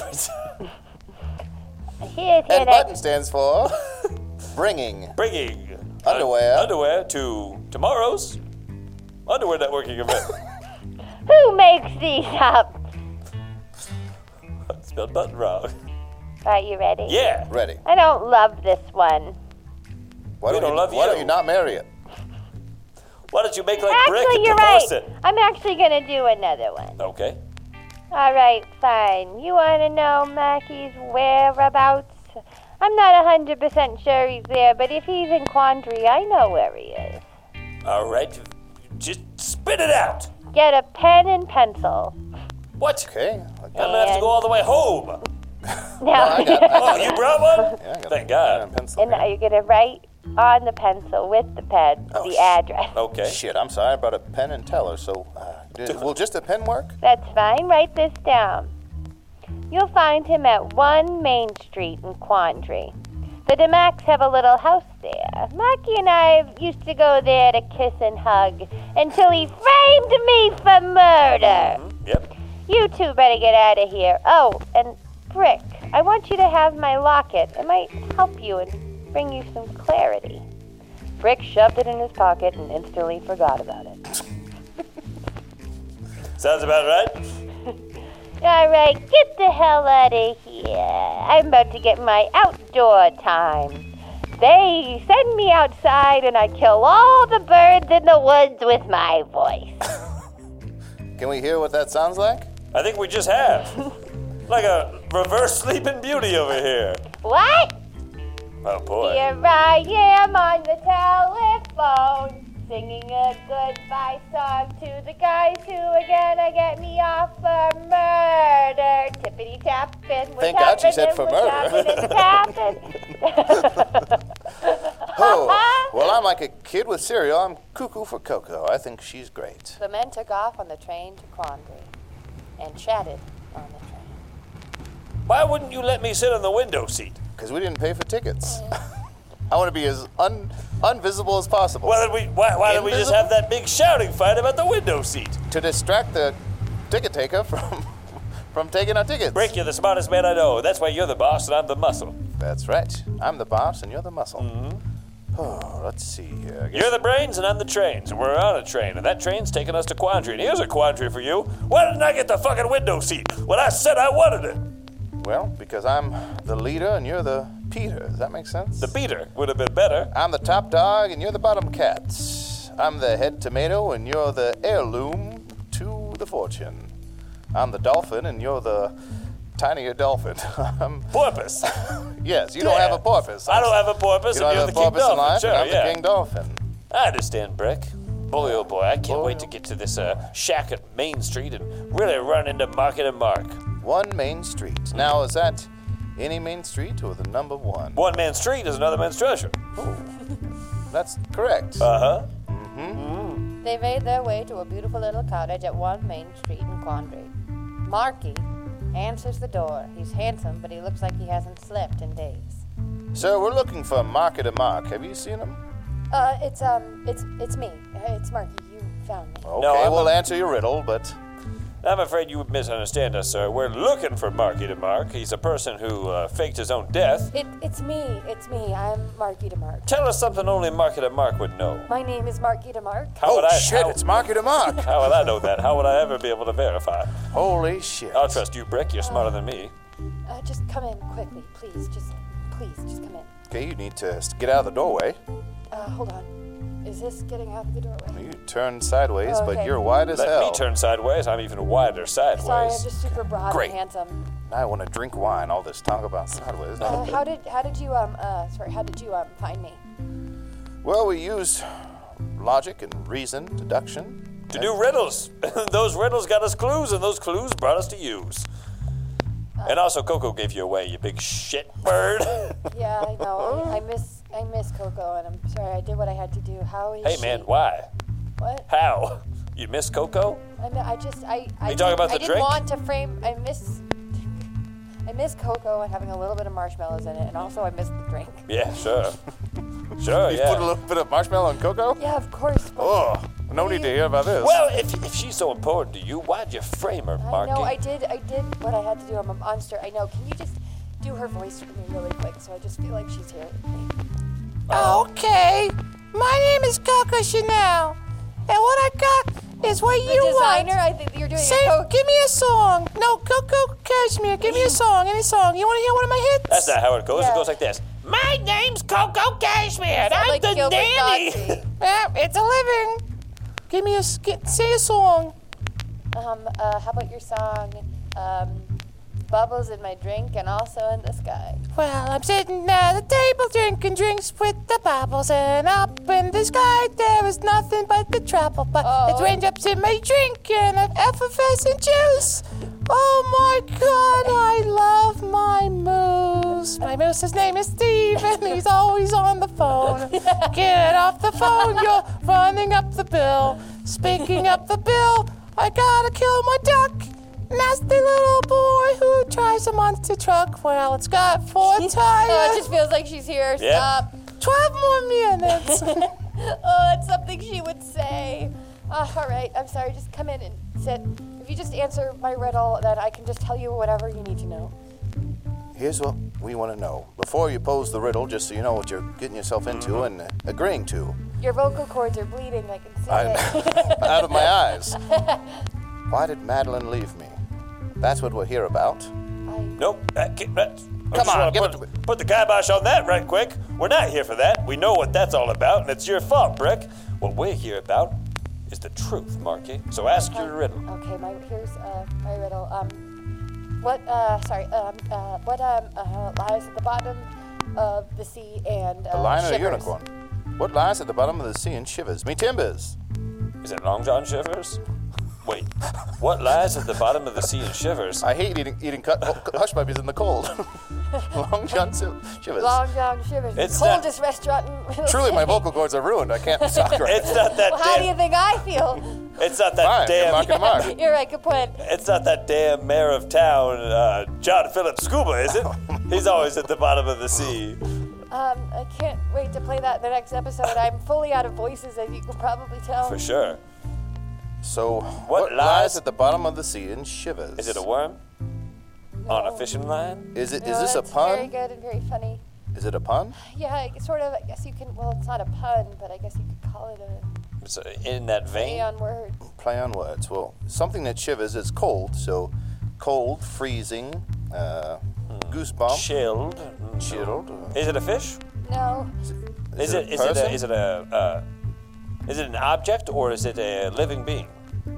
Here's And it. button stands for bringing. Bringing Underwear. uh, underwear to tomorrow's underwear networking event. Who makes these up? Spelled button wrong. Are you ready? Yeah. Ready. I don't love this one. Why We don't, don't you, love why you. don't you not marry it? Why don't you make like Brick Actually, and you're divorce right. it? I'm actually going to do another one. Okay. All right, fine. You want to know Mackey's whereabouts? I'm not one hundred percent sure he's there, but if he's in Quandary, I know where he is. All right. Just spit it out. Get a pen and pencil. What? Okay. I'm gonna have to go all the way home. Now, I got, I Oh, you brought one? Yeah, I got Thank a God. pen and pencil and now here. you're going to write on the pencil with the pen Oh, the sh- address. Okay. Shit, I'm sorry. I brought a pen and teller, so uh, did- will just a pen work? That's fine. Write this down. You'll find him at one Main Street in Quandary. The DeMacs have a little house there. Marky and I used to go there to kiss and hug until he framed me for murder. Yep. You two better get out of here. Oh, and Brick, I want you to have my locket. It might help you and bring you some clarity. Brick shoved it in his pocket and instantly forgot about it. Sounds about right. All right, get the hell out of here. I'm about to get my outdoor time. They send me outside and I kill all the birds in the woods with my voice. Can we hear what that sounds like? I think we just have. Like a reverse Sleeping Beauty over here. What? Oh, boy. Here I am on the telephone, singing a goodbye song to the guys who are gonna get me off for murder. Tippity tapping, what's Thank God she said happening, for what's murder. happening, tapping. Oh, well, I'm like a kid with cereal. I'm cuckoo for Coco. I think she's great. The men took off on the train to Quandary and chatted on the train. Why wouldn't you let me sit on the window seat? Because we didn't pay for tickets. I want to be as un, unvisible as possible. Well, then we, why, why don't we just have that big shouting fight about the window seat? To distract the ticket taker from from taking our tickets. Brick, you're the smartest man I know. That's why you're the boss and I'm the muscle. That's right. I'm the boss and you're the muscle. Mm-hmm. Oh, let's see here. I guess You're the brains and I'm the trains, and we're on a train, and that train's taking us to Quandary. And here's a quandary for you. Why didn't I get the fucking window seat when I said I wanted it? Well, because I'm the leader and you're the Peter. Does that make sense? The beater would have been better. I'm the top dog and you're the bottom cat. I'm the head tomato and you're the heirloom to the fortune. I'm the dolphin and you're the tinier dolphin. I'm Porpoise. Yes, you don't have a porpoise. I don't have a porpoise, You don't and you're have the a king porpoise in dolphin. life, Sure, and I'm yeah. the king dolphin. I understand, Brick. Boy, oh boy, I can't Boy, wait to get to this uh, shack at Main Street and really run into Market and Mark. One Main Street. Now, is that any Main Street or the number one? One man's street is another man's treasure. That's correct. Uh-huh. They made their way to a beautiful little cottage at one Main Street in Quandary. Marky answers the door. He's handsome, but he looks like he hasn't slept in days. Sir, we're looking for Market and Mark. Have you seen him? Uh, it's, um, it's, it's me. It's Marky. You found me. Okay, No, I'm we'll a- answer your riddle, but I'm afraid you misunderstand us, sir. We're looking for Marky to Mark. He's a person who uh, faked his own death. It, it's me. It's me. I'm Marky to Mark. Tell us something only Marky to Mark would know. My name is Marky to Mark. How oh would I, shit, how, it's Market and Mark. how would I know that? How would I ever be able to verify? Holy shit. I'll trust you, Brick. You're smarter than me. Uh, just come in quickly, please. Just, please, just come in. Okay, you need to get out of the doorway. Uh, hold on. Is this getting out of the doorway? You turn sideways, but Okay. you're wide as Let hell. me turn sideways. I'm even wider sideways. Sorry, I'm just super broad Great. and handsome. I want to drink wine. All this talk about sideways. Uh, how did, how did you, um, uh, sorry, how did you, um, find me? Well, we used logic and reason, deduction. To do riddles. Those riddles got us clues, and those clues brought us to yous. And also, Coco gave you away, you big shit bird. Yeah, I know. I, I miss, I miss Coco, and I'm sorry. I did what I had to do. How is Hey, she? man, why? What? How? You miss Coco? I, mean, I just, I, I, you talking about I the didn't drink? want to frame. I miss, I miss Coco and having a little bit of marshmallows in it, and also I miss the drink. Yeah, sure. Sure, You yeah. put a little bit of marshmallow in cocoa? Yeah, of course. But Oh, no need to hear about this. Well, if, if she's so important to you, why'd you frame her, I Marky? know. I did. I did what I had to do. I'm a monster. I know. Can you just do her voice for me really quick, so I just feel like she's here with me? Okay, my name is Coco Chanel, and what I got is what The you designer. want. I think you're doing Say, a Coco. give me a song. No, Coco Cashmere, give me a song, any song. You want to hear one of my hits? That's not how it goes. Yeah. It goes like this. My name's Coco Cashmere. Sound I'm like the Gilbert nanny. Gottfried. Yeah, it's a living. Give me a sk- say a song. Um. Uh. How about your song? Um. Bubbles in my drink and also in the sky. Well, I'm sitting at the table drinking drinks with the bubbles, and up in the sky there is nothing but the trouble. But Oh. it's raindrops in my drink and an effervescent juice. Oh my God, I love my moose. My moose's name is Steve, and he's always on the phone. Get off the phone, you're running up the bill. Speaking up the bill, I gotta kill my duck. Nasty little boy who drives a monster truck. Well, it's got four tires. Oh, it just feels like she's here. Yeah. Stop. Twelve more minutes. Oh, that's something she would say. Uh, all right. I'm sorry. Just come in and sit. If you just answer my riddle, then I can just tell you whatever you need to know. Here's what we want to know. Before you pose the riddle, just so you know what you're getting yourself into and uh, agreeing to. Your vocal cords are bleeding. I can see I'm it. out of my eyes. Why did Madeline leave me? That's what we're here about. I, Nope. That, ca- that, I Come just on, wanna give put, it to me. Put the kibosh on that right quick. We're not here for that. We know what that's all about, and it's your fault, Brick. What we're here about is the truth, Marky. So ask your riddle. okay. My here's uh, my riddle. Um, what? Uh, sorry. Um, uh, what? Um, uh, lies at the bottom of the sea and uh, The lion or the shivers? unicorn? What lies at the bottom of the sea and shivers? Me timbers. Is it Long John Shivers? Wait. What lies at the bottom of the sea and shivers? I hate eating eating cut, hush puppies in the cold. Long John Sil- Shivers. Long John Shivers. It's the not- coldest restaurant in Riddle Truly, my City. vocal cords are ruined. I can't talk right. It's not that Well, how do you damn. think I feel? It's not that Fine, you're damn. marking a mark. You're right, good point. It's not that damn mayor of town, uh, John Philip Scuba, is it? He's always at the bottom of the sea. Um, I can't wait to play that in the next episode. I'm fully out of voices, as you can probably tell. For sure. So, What what, lies- lies at the bottom of the sea and shivers? Is it a worm? On a fishing line? Is it? Is No, this a that's Very pun? good and very funny. Is it a pun? Yeah, I- sort of. I guess you can. Well, it's not a pun, but I guess you could call it a It's uh, in that play vein? on words. Play on words. Well, something that shivers is cold. So, cold, freezing, uh, goosebump, Chilled. chilled. Is it a fish? No, Is it? a Is it? A, person? is it a? Uh, is it an object or is it a living being?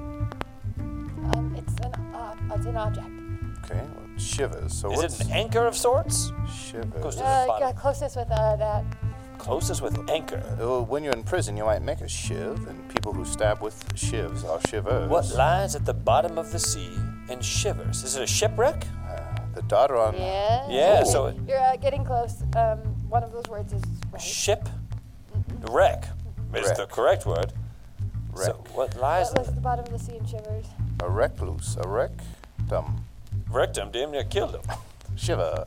um, it's an uh, it's an object. Okay, well, shivers. So Is what's it an anchor of sorts? shivers? Goes to the Uh, bottom. got closest with uh, that. Closest with anchor. Oh, when you're in prison, you might make a shiv, and people who stab with shivs are shivers. What lies at the bottom of the sea and shivers? Is it a shipwreck? The daughter on Yeah. Yeah, Okay, so it- you're uh, getting close. Um, one of those words is right. Ship? Wreck is Wreck. the correct word. So wreck. what lies What was at the bottom of the sea and shivers? A recluse, a rectum, rectum damn near killed him. shiver,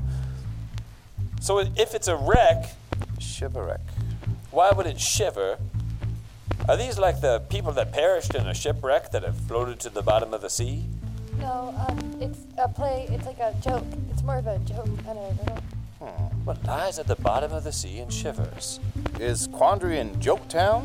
So if it's a wreck, shiverwreck. why would it shiver? Are these like the people that perished in a shipwreck that have floated to the bottom of the sea? No, um, it's a play. It's like a joke. It's more of a joke than a riddle. What lies at the bottom of the sea and shivers? Is Quandary in Joketown?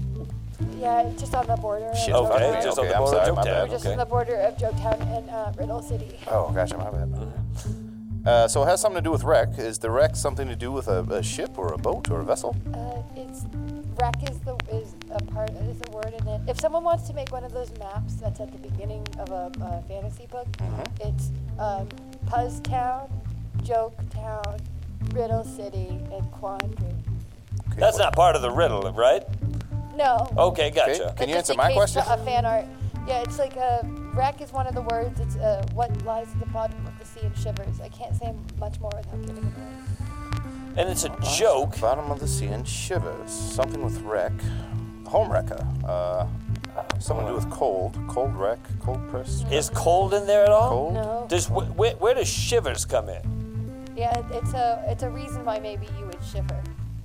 Yeah, it's just on the border. Shit, of Okay, Joketown. just on okay, the I'm border sorry, of my Joketown. bad. We're just Okay. on the border of Joketown and uh, Riddle City. Oh, gotcha, my bad. Uh, so it has something to do with wreck. Is the wreck something to do with a, a ship or a boat or a vessel? Uh, it's wreck is the is a part is a word in it. If someone wants to make one of those maps that's at the beginning of a, a fantasy book, it's um, Puzz Town, Joke Town, Riddle City, and Quandary. Okay, That's well, not part of the riddle, right? No. Okay, gotcha. Okay. Can you But just answer in my case question? A fan art. Yeah, it's like a wreck is one of the words. It's uh, what lies at the bottom of the sea and shivers. I can't say much more without giving it away. And it's a joke. Bottom of the sea and shivers. Something with wreck. Home wrecker. Uh, something to do with cold. Cold wreck. Cold press. Is cold in there at all? Cold. No. Does wh- where, where does shivers come in? Yeah, it's a it's a reason why maybe you would shiver.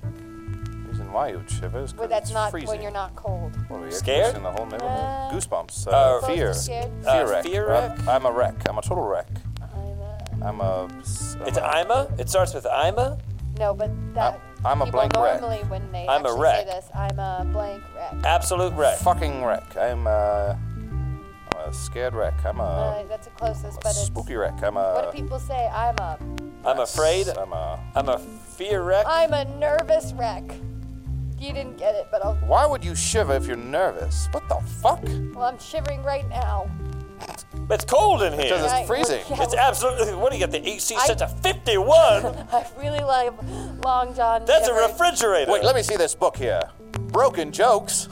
Reason why you would shiver is 'cause But that's it's not freezing. when you're not cold. What are we, Scared? in the whole neighborhood? Uh, Goosebumps. Uh, uh, Close to fear. scared. Fear Uh, wreck. fear I'm- wreck? I'm a wreck. I'm a total wreck. I'm a, I'm a. I'm It's a- Ima? It starts with Ima? no, but that I'm a people blank wreck. normally when they I'm a actually wreck. say this, I'm a blank wreck. Absolute wreck. fucking wreck. I'm a. I'm a scared wreck. I'm a. Uh, that's the closest, I'm a but it's spooky wreck. I'm a. what do people say? I'm a I'm afraid. I'm a. I'm a fear wreck. I'm a nervous wreck. You didn't get it, but I'll. Why would you shiver if you're nervous? What the fuck? Well, I'm shivering right now. It's cold in Because here. it's Right, freezing. yeah. It's absolutely. What do you got? The A C I- set to fifty-one? I really like Long John. That's a shivering. refrigerator. Wait, let me see this book here. Broken jokes.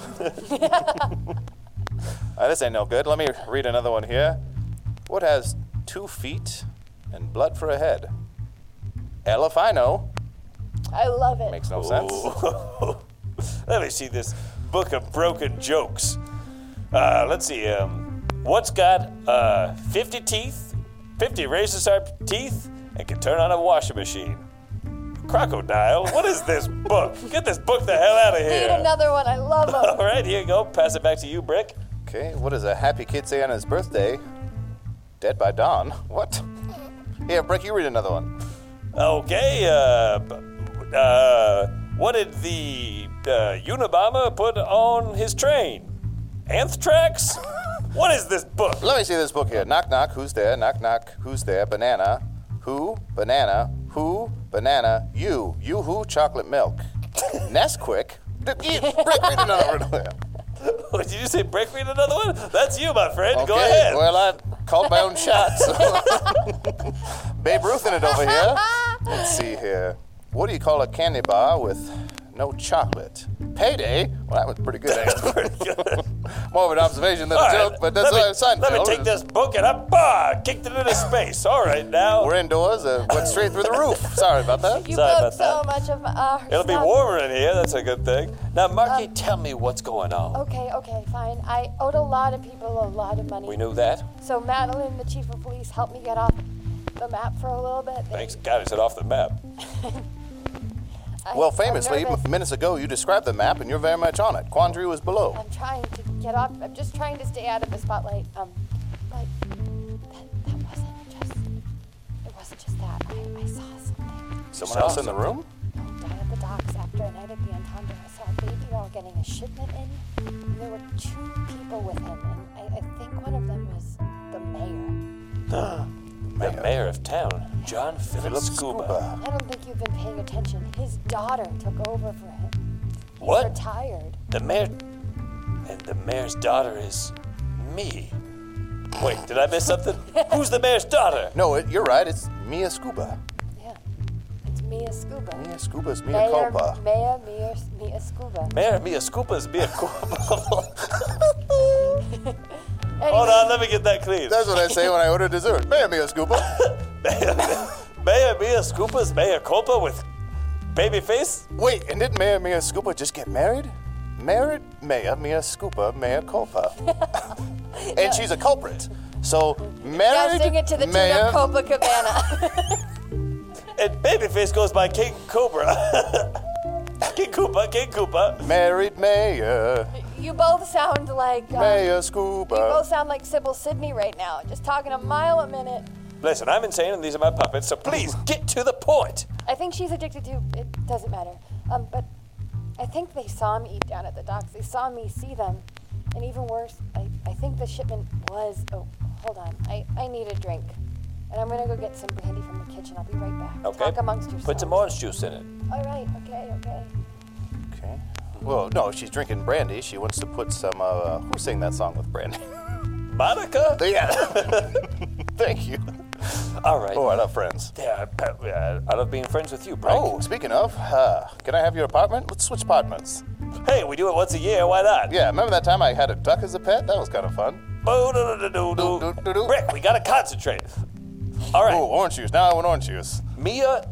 Uh, this ain't no good. Let me read another one here. What has two feet and blood for a head? Hell if I know. I love it. Makes no sense. Let me see this book of broken jokes. Uh, let's see. Um, what's got uh, fifty teeth, fifty razor sharp teeth, and can turn on a washing machine? Crocodile. What is this book? Get this book the hell out of Need here. another one. I love All them. right, here you go. Pass it back to you, Brick. Okay, what does a happy kid say on his birthday? Dead by dawn. What? Here, Brick, you read another one. Okay. Uh, b- uh, what did the uh, Unabomber put on his train? Anthrax? What is this book? Let me see this book here. Knock, knock, who's there? Knock, knock, who's there? Banana. Who? Banana. Who? Banana. You. You who? Chocolate milk. Nesquik. Brick, read another one. Did you say Brick read another one? That's you, my friend. Okay, Go ahead. well, I called my own shot. So. Babe Ruth in it over here. Let's see here. What do you call a candy bar with no chocolate? Payday? Well, that was pretty good. pretty good. More of an observation than a All joke, right, but that's let me, uh, Seinfeld. Let me take this book and I bah, kicked it into space. All right, now. We're indoors. Uh, went straight through the roof. Sorry about that. You Sorry broke about so much of uh, her It'll be stuff. warmer in here. That's a good thing. Now, Marky, Um, tell me what's going on. Okay, okay, fine. I owed a lot of people a lot of money. We knew that. So Madeline, the chief of police, helped me get off the map for a little bit. They- Thanks God it's it off the map. I- Well, I'm famously, nervous. m- minutes ago, you described the map, and you're very much on it. Quandary was below. I'm trying to get off. I'm just trying to stay out of the spotlight. Um, but that, that wasn't just. It wasn't just that. I, I saw something. Someone saw else in the something? room? Down at the docks after a night at the Entendre, I saw a baby doll getting a shipment in, and there were two people with him, and I, I think one of them was the mayor. The mayor of town, John Philip Philip Scuba. Scuba. I don't think you've been paying attention. His daughter took over for him. He's What? retired. The mayor. And the mayor's daughter is me. Wait, did I miss something? Who's the mayor's daughter? No, it, you're right. It's Mia Scuba. Yeah, it's Mia Scuba. Mia Scuba's Mia Mayor, Culpa. Mayor Mia, Mia Scuba. Mayor Mia Scuba's Mia Culpa. Anyway, Hold on, let me get that clean. That's what I say when I order dessert. Mia Mia Scuba. Mayor Mia Scuba's Mia Culpa with baby face? Wait, and didn't Mia Mia Scuba just get married? Married Mia Mia Scuba Mia Culpa. And she's a culprit. So, now married sing it to the tune Mia... of Copacabana. And babyface goes by King Cobra. King Koopa, King Koopa. Married Mia. You both sound like uh, Mia you Scuba. both sound like Sybil Sidney right now, just talking a mile a minute. Listen, I'm insane and these are my puppets, so please get to the point. I think she's addicted to. It doesn't matter. Um, but I think they saw me down at the docks. They saw me see them, and even worse, I, I think the shipment was. Oh, hold on. I, I need a drink, and I'm gonna go get some brandy from the kitchen. I'll be right back. Okay. Talk amongst yourselves. Put some orange juice in it. All right. Okay. Okay. Okay. Well, no, she's drinking brandy. She wants to put some, uh, who sang that song with brandy? Monica? Yeah. Thank you. All right. Oh, I love friends. Yeah, I, I, I love being friends with you, Brink. Oh, speaking of, uh, can I have your apartment? Let's switch apartments. Hey, we do it once a year. Why not? Yeah, remember that time I had a duck as a pet? That was kind of fun. Boo-doo-doo-doo-doo. Rick, we gotta concentrate. All right. Oh, orange juice. Now I want orange juice. Mia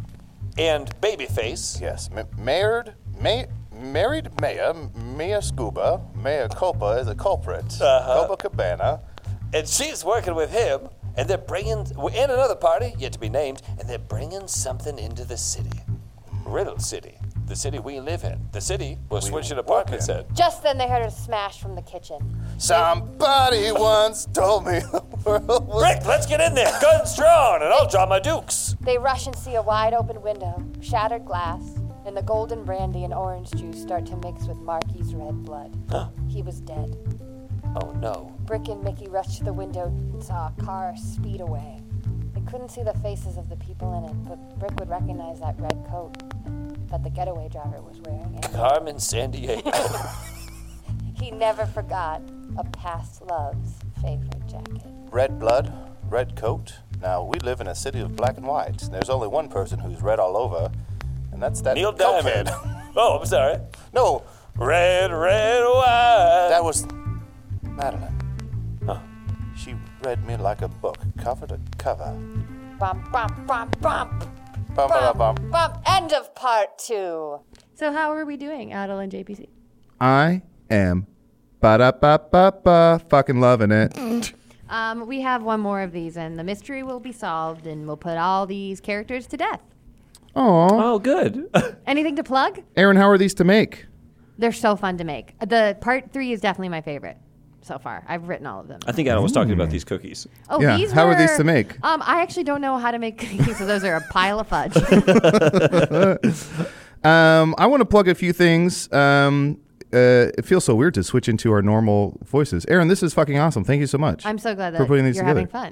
and Babyface. Yes, ma- married, ma- married Maya, Mia Scuba, Mia Culpa is a culprit. Uh-huh. Copacabana. And she's working with him, and they're bringing, and another party, yet to be named, and they're bringing something into the city. Riddle City. The city we live in. The city we're switching apartments in. Just then they heard a smash from the kitchen. Somebody once told me the world was... Rick, let's get in there. Guns drawn, and I'll draw my dukes. They rush and see a wide open window, shattered glass, and the golden brandy and orange juice start to mix with Marky's red blood. He was dead. Oh, no. Brick and Mickey rushed to the window and saw a car speed away. They couldn't see the faces of the people in it, but Brick would recognize that red coat that the getaway driver was wearing. And Carmen Sandiego. he never forgot a past love's favorite jacket. Red blood, red coat. Now, we live in a city of black and white. There's only one person who's red all over, and that's that Neil Diamond. cokehead. Oh, I'm sorry. No, Red, red wine. that was Madeline. Huh. She read me like a book, cover to cover. Bum, bum, bum, bum. Bum, bum, bum. Bum. End of part two. So how are we doing, Adel and J P C? I am ba-da-ba-ba-ba fucking loving it. Um, we have one more of these, and the mystery will be solved, and we'll put all these characters to death. Aw. Oh, good. Anything to plug? Aaron, how are these to make? They're so fun to make. The part three is definitely my favorite so far. I've written all of them. I think Adam was talking about these cookies. Oh, Yeah, these how were, are these to make? Um, I actually don't know how to make cookies, so those are a pile of fudge. Um, I want to plug a few things. Um, uh, it feels so weird to switch into our normal voices. Aaron, this is fucking awesome. Thank you so much. I'm so glad that for putting these you're together. having fun.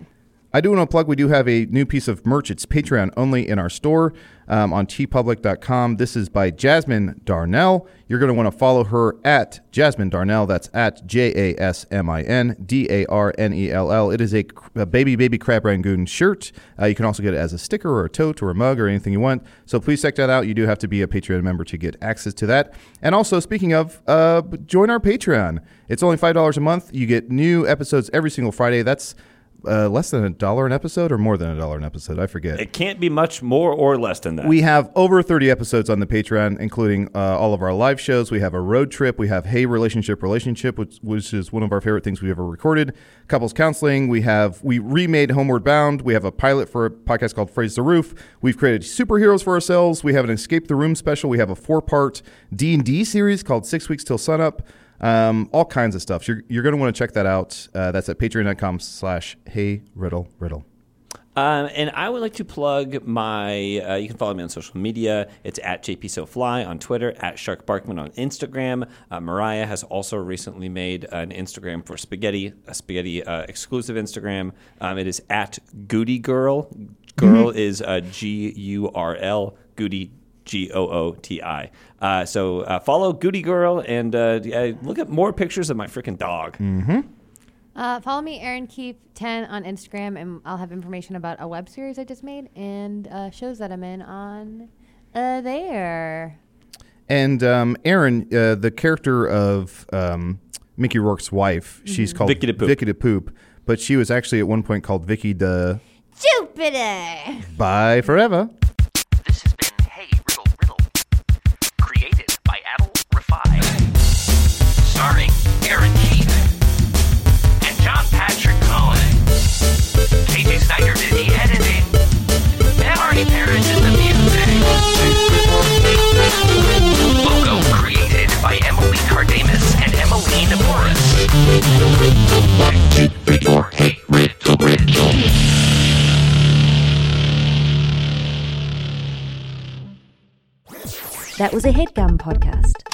I do want to plug, we do have a new piece of merch. It's Patreon only in our store um, on t public dot com. This is by Jasmine Darnell. You're going to want to follow her at Jasmine Darnell. That's at J A S M I N D A R N E L L. It is a, a baby, baby crab rangoon shirt. Uh, you can also get it as a sticker or a tote or a mug or anything you want. So please check that out. You do have to be a Patreon member to get access to that. And also, speaking of, uh, join our Patreon. It's only five dollars a month. You get new episodes every single Friday. That's Uh, less than a dollar an episode or more than a dollar an episode? I forget. It can't be much more or less than that. We have over thirty episodes on the Patreon, including uh, all of our live shows. We have a road trip. We have Hey Relationship Relationship, which, which is one of our favorite things we've ever recorded. Couples counseling. We have we remade Homeward Bound. We have a pilot for a podcast called Phrase the Roof. We've created superheroes for ourselves. We have an Escape the Room special. We have a four-part D and D series called Six Weeks Till Sunup. Um, all kinds of stuff. You're, you're going to want to check that out. Uh, that's at patreon.com slash hey riddle riddle. Um, and I would like to plug my, uh, you can follow me on social media. It's at JPSoFly on Twitter, at Shark Barkman on Instagram. Uh, Mariah has also recently made an Instagram for Spaghetti, a Spaghetti uh, exclusive Instagram. Um, it is at Goody Girl. Girl mm-hmm. is uh, G U R L, Goody G O O T I. Uh, so uh, follow Goody Girl and uh, look at more pictures of my freaking dog. Mm-hmm. Uh, follow me, Aaron Keep ten on Instagram, and I'll have information about a web series I just made and uh, shows that I'm in on uh, there. And um, Aaron, uh, the character of um, Mickey Rourke's wife, mm-hmm. she's called Vicky the Poop. Vicky the Poop, but she was actually at one point called Vicky the Jupiter. Bye forever. This has been Hey Riddle Riddle, created by Adel Rafai, starring Aaron Keith and John Patrick Cohen. K J Snyder did the editing, and Artie Parrish did the music. Logo created by Emily Cardamus and Emmeline Morris. Hey Riddle Riddle. That was a HeadGum podcast.